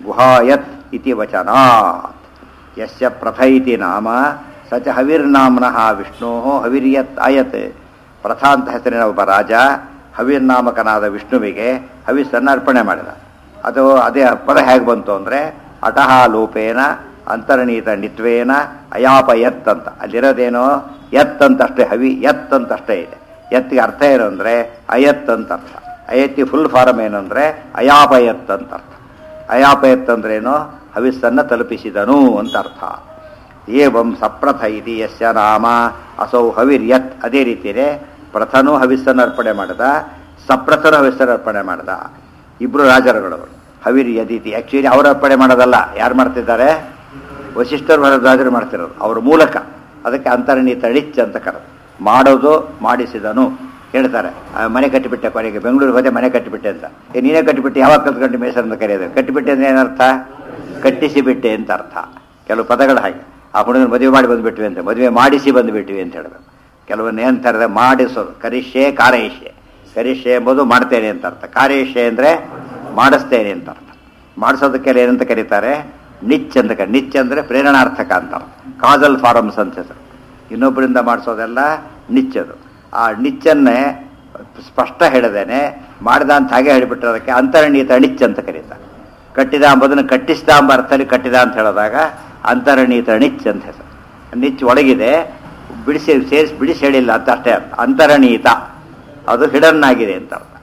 ಗುಹಾಯತ್ ಇತಿ ವಚನಾತ್. ಯಸ್ಯ ಪ್ರಥ ಇತಿ ನಾಮ ಸ ಚ ಹವಿರ್ನಾಮ್ನಃ ವಿಷ್ಣೋ ಹವಿರ್ಯತ್ ಅಯತ್. ಪ್ರಥ ಅಂತ ಹೆಸರಿನ ಒಬ್ಬ ರಾಜ ಹವಿರ್ನಾಮಕನಾದ ವಿಷ್ಣುವಿಗೆ ಹವಿಸ್ಸನ್ನು ಅರ್ಪಣೆ ಮಾಡಿದ. ಅದು ಅದೇ ಪದ ಹೇಗೆ ಬಂತು ಅಂದರೆ ಅಟಹ ಲೋಪೇನ ಅಂತರ್ನೀತ ನಿತ್ವೇನ ಅಯಾಪಯತ್ ಅಂತ. ಅಲ್ಲಿರೋದೇನೋ ಯತ್ ಅಂತಷ್ಟೇ, ಹವಿ ಯತ್ ಅಂತಷ್ಟೇ ಇದೆ. ಯತ್ಗೆ ಅರ್ಥ ಏನು ಅಂದರೆ ಅಯತ್ ಅಂತ ಅರ್ಥ. ಅಯತ್ತಿ ಫುಲ್ ಫಾರಮ್ ಏನು ಅಂದರೆ ಅಯಾಪಯತ್ ಅಂತ ಅರ್ಥ. ಅಯಾಪಯತ್ ಅಂದ್ರೇನು ಹವಿಸ್ಸನ್ನು ತಲುಪಿಸಿದನು ಅಂತ ಅರ್ಥ. ಏವಂ ಸಪ್ರಥ ಇತಿ ಯಸ್ಯ ನಾಮ ಅಸೌ ಹವಿರ್ಯತ್. ಅದೇ ರೀತಿಯೇ ಪ್ರಥನೂ ಹವಿಸ್ಸನ್ನು ಅರ್ಪಣೆ ಮಾಡಿದ, ಸಪ್ರಥನು ಹವಿಸ್ಸನ್ನು ಅರ್ಪಣೆ ಮಾಡಿದ. ಇಬ್ಬರು ರಾಜರುಗಳು ಹವಿರ್ ಯದಿತಿ. ಆ್ಯಕ್ಚುಲಿ ಅವರು ಅರ್ಪಣೆ ಮಾಡೋದಲ್ಲ, ಯಾರು ಮಾಡ್ತಿದ್ದಾರೆ? ವಸಿಷ್ಠರು ರಾಜರು ಮಾಡ್ತಿರೋದು ಅವ್ರ ಮೂಲಕ. ಅದಕ್ಕೆ ಅಂತರ್ನೀತ ರಿಚ್ ಅಂತ ಕರೆದು ಮಾಡೋದು ಮಾಡಿಸಿದನು ಹೇಳ್ತಾರೆ. ಮನೆ ಕಟ್ಟಿಬಿಟ್ಟೆ, ಕೊನೆಗೆ ಬೆಂಗಳೂರಿಗೆ ಹೋದೆ ಮನೆ ಕಟ್ಟಿಬಿಟ್ಟೆ ಅಂತ. ನೀನೇ ಕಟ್ಟಿಬಿಟ್ಟೆ, ಯಾವಾಗ ಕಲ್ತ್ಕೊಂಡು ಮೇಸರ್ ಅಂತ ಕರೆಯೋದು. ಕಟ್ಟಿಬಿಟ್ಟೆ ಅಂದ್ರೆ ಏನರ್ಥ? ಕಟ್ಟಿಸಿ ಬಿಟ್ಟೆ ಅಂತ ಅರ್ಥ. ಕೆಲವು ಪದಗಳು ಹಾಗೆ. ಆ ಹುಡುಗನ ಮದುವೆ ಮಾಡಿ ಬಂದುಬಿಟ್ವಿ ಅಂತ, ಮದುವೆ ಮಾಡಿಸಿ ಬಂದುಬಿಟ್ವಿ ಅಂತ ಹೇಳಬೇಕು. ಕೆಲವನ್ನ ಏನಂತಾರೆ ಮಾಡಿಸೋದು. ಕರಿಷ್ಯೆ ಕಾರ್ಯಷ್ಯೆ. ಕರಿಷ್ಯೆ ಎಂಬುದು ಮಾಡ್ತೇನೆ ಅಂತ ಅರ್ಥ. ಕಾರ್ಯಷ್ಯೆ ಅಂದರೆ ಮಾಡಿಸ್ತೇನೆ ಅಂತ ಅರ್ಥ. ಮಾಡಿಸೋದಕ್ಕೆಲ್ಲ ಏನಂತ ಕರೀತಾರೆ? ನಿಚ್ ಅಂತ ಕರೀತಾರೆ. ನಿಚ್ ಅಂದರೆ ಪ್ರೇರಣಾರ್ಥಕ ಅಂತ ಅರ್ಥ. ಕಾಜಲ್ ಫಾರಮ್ಸ್ ಅಂತ ಹೆಸರು. ಇನ್ನೊಬ್ಬರಿಂದ ಮಾಡಿಸೋದೆಲ್ಲ ನಿಚ್ಚದು. ಆ ನಿಚ್ಚನ್ನೇ ಸ್ಪಷ್ಟ ಹೇಳದೇನೆ ಮಾಡಿದ ಅಂತ ಹಾಗೆ ಹೇಳಿಬಿಟ್ರೆ ಅದಕ್ಕೆ ಅಂತರ್ನೀತ ನಿಚ್ ಅಂತ ಕರೀತಾರೆ. ಕಟ್ಟಿದ ಅಂಬುದನ್ನು ಕಟ್ಟಿಸಿದ ಎಂಬ ಅರ್ಥದಲ್ಲಿ ಕಟ್ಟಿದ ಅಂತ ಹೇಳಿದಾಗ ಅಂತರ್ನೀತ ನಿಚ್ ಅಂತ ಹೆಸರು. ನಿಚ್ ಒಳಗಿದೆ, ಬಿಡಿಸಿ ಹೇಳಿಲ್ಲ ಅಂತ ಅಷ್ಟೇ ಅರ್ಥ. ಅಂತರ್ನೀತ ಅದು ಹಿಡನ್ ಆಗಿದೆ ಅಂತ ಅರ್ಥ.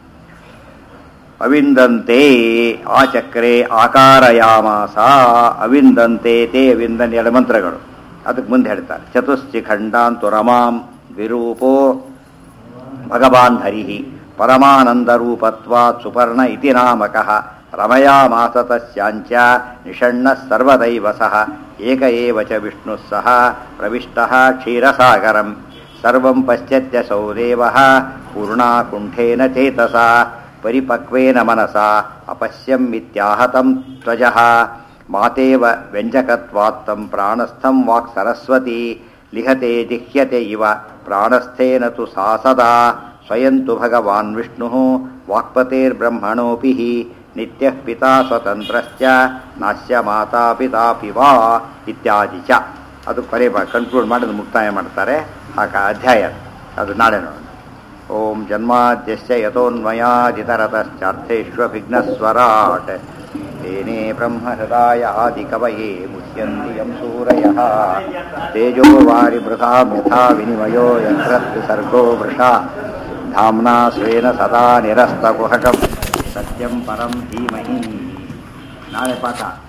ಅವಿಂದಂತೆ ಆ ಚಕ್ರೆ ಆಕಾರಯಾಮಾಸ. ಅವಿಂದಂತೆ ತೇ ಅವಿಂದನ್ ಎರಡು ಮಂತ್ರಗಳು. ಅದಕ್ಕೆ ಮುಂದೆ ಹೇಳ್ತಾರೆ. ಚತುಶ್ಚಿ ಖಂಡಾಂತು ರಮಾಂ ವಿರೂಪೋ ಭಗವಾನ್ ಹರಿಹಿ ಪರಮಾನಂದರೂಪತ್ವಾತ್ ಸುಪರ್ಣ ಇತಿ ನಾಮಕಃ. ರಮಯಾಮಾಸ ತಸ್ಯಾಂಚ ನಿಷಣ್ಣ ಸರ್ವದೈವ ಸಹ ಏಕ ಏವ ಚ ವಿಷ್ಣುಃ ಸಹ ಪ್ರವಿಷ್ಟಃ ಕ್ಷೀರಸಾಗರಂ. ಸರ್ವಂ ಪಶ್ಯತ್ಯಸೌ ದೇವಃ ಪೂರ್ಣಾಕುಂಠೇನ ಚೇತಸಾ ಪರಿಪಕ್ವೇನ ಮನಸಾ ಅಪಶ್ಯಂ ಇತ್ಯಾಹತಂ ತ್ವಜಃ. ಮಾತೇವ ವ್ಯಂಜಕತ್ವಾತ್ತಂ ಪ್ರಾಣಸ್ಥಂ ವಾಕ್ ಸರಸ್ವತಿ ಲಿಹತೆ ಜಿಹ್ಯತೆ ಇವ ಪ್ರಾಣಸ್ಥೇನ ತು ಸಾ ಸದಾ. ಸ್ವಯಂತು ಭಗವಾನ್ ವಿಷ್ಣುಃ ವಾಕ್ಪತೇರ್ಬ್ರಹ್ಮಣೋಪಿ ನಿತ್ಯಃ ಪಿತಾ ಸ್ವತಂತ್ರಶ್ಚ ನಾಸ್ಯ ಮಾತಾ ಪಿತಾಪಿ ವಾ ಇತ್ಯಾದಿ ಚ. ಅದು ಕೊನೆ ಕನ್ಕ್ಲೂಡ್ ಮಾಡೋದು ಮುಕ್ತಾಯ ಮಾಡ್ತಾರೆ ಆ ಅಧ್ಯಾಯ. ಅದು ನಾಳೆ ನೋಡೋಣ. ಓಂ ಜನ್ಮಾದ್ಯಸ್ಯ ಯತೋನ್ಮಯಾದಿತರತಶ್ಚಾರ್ಥೇಷ್ವಭಿಘ್ನಸ್ವರಾಟ್ ತೇನೇ ಬ್ರಹ್ಮಹೃದಾಯ ಆದಿಕವಯೇ ಮುಹ್ಯಂತಿ ಯಂ ಸೂರಯಃ. ತೇಜೋ ವಾರಿಮೃತಾಂ ಯಥಾ ವಿನಿಮಯೋ ಯತ್ರ ಸರ್ಗೋ ವೃಷಾ ಧಾಮ್ನಾ ಸ್ವೇನ ಸದಾ ನಿರಸ್ತಕುಹಕಂ ಸತ್ಯಂ ಪರಂ ಧೀಮಹಿ. ನಾಳೆ ಪಾಠ.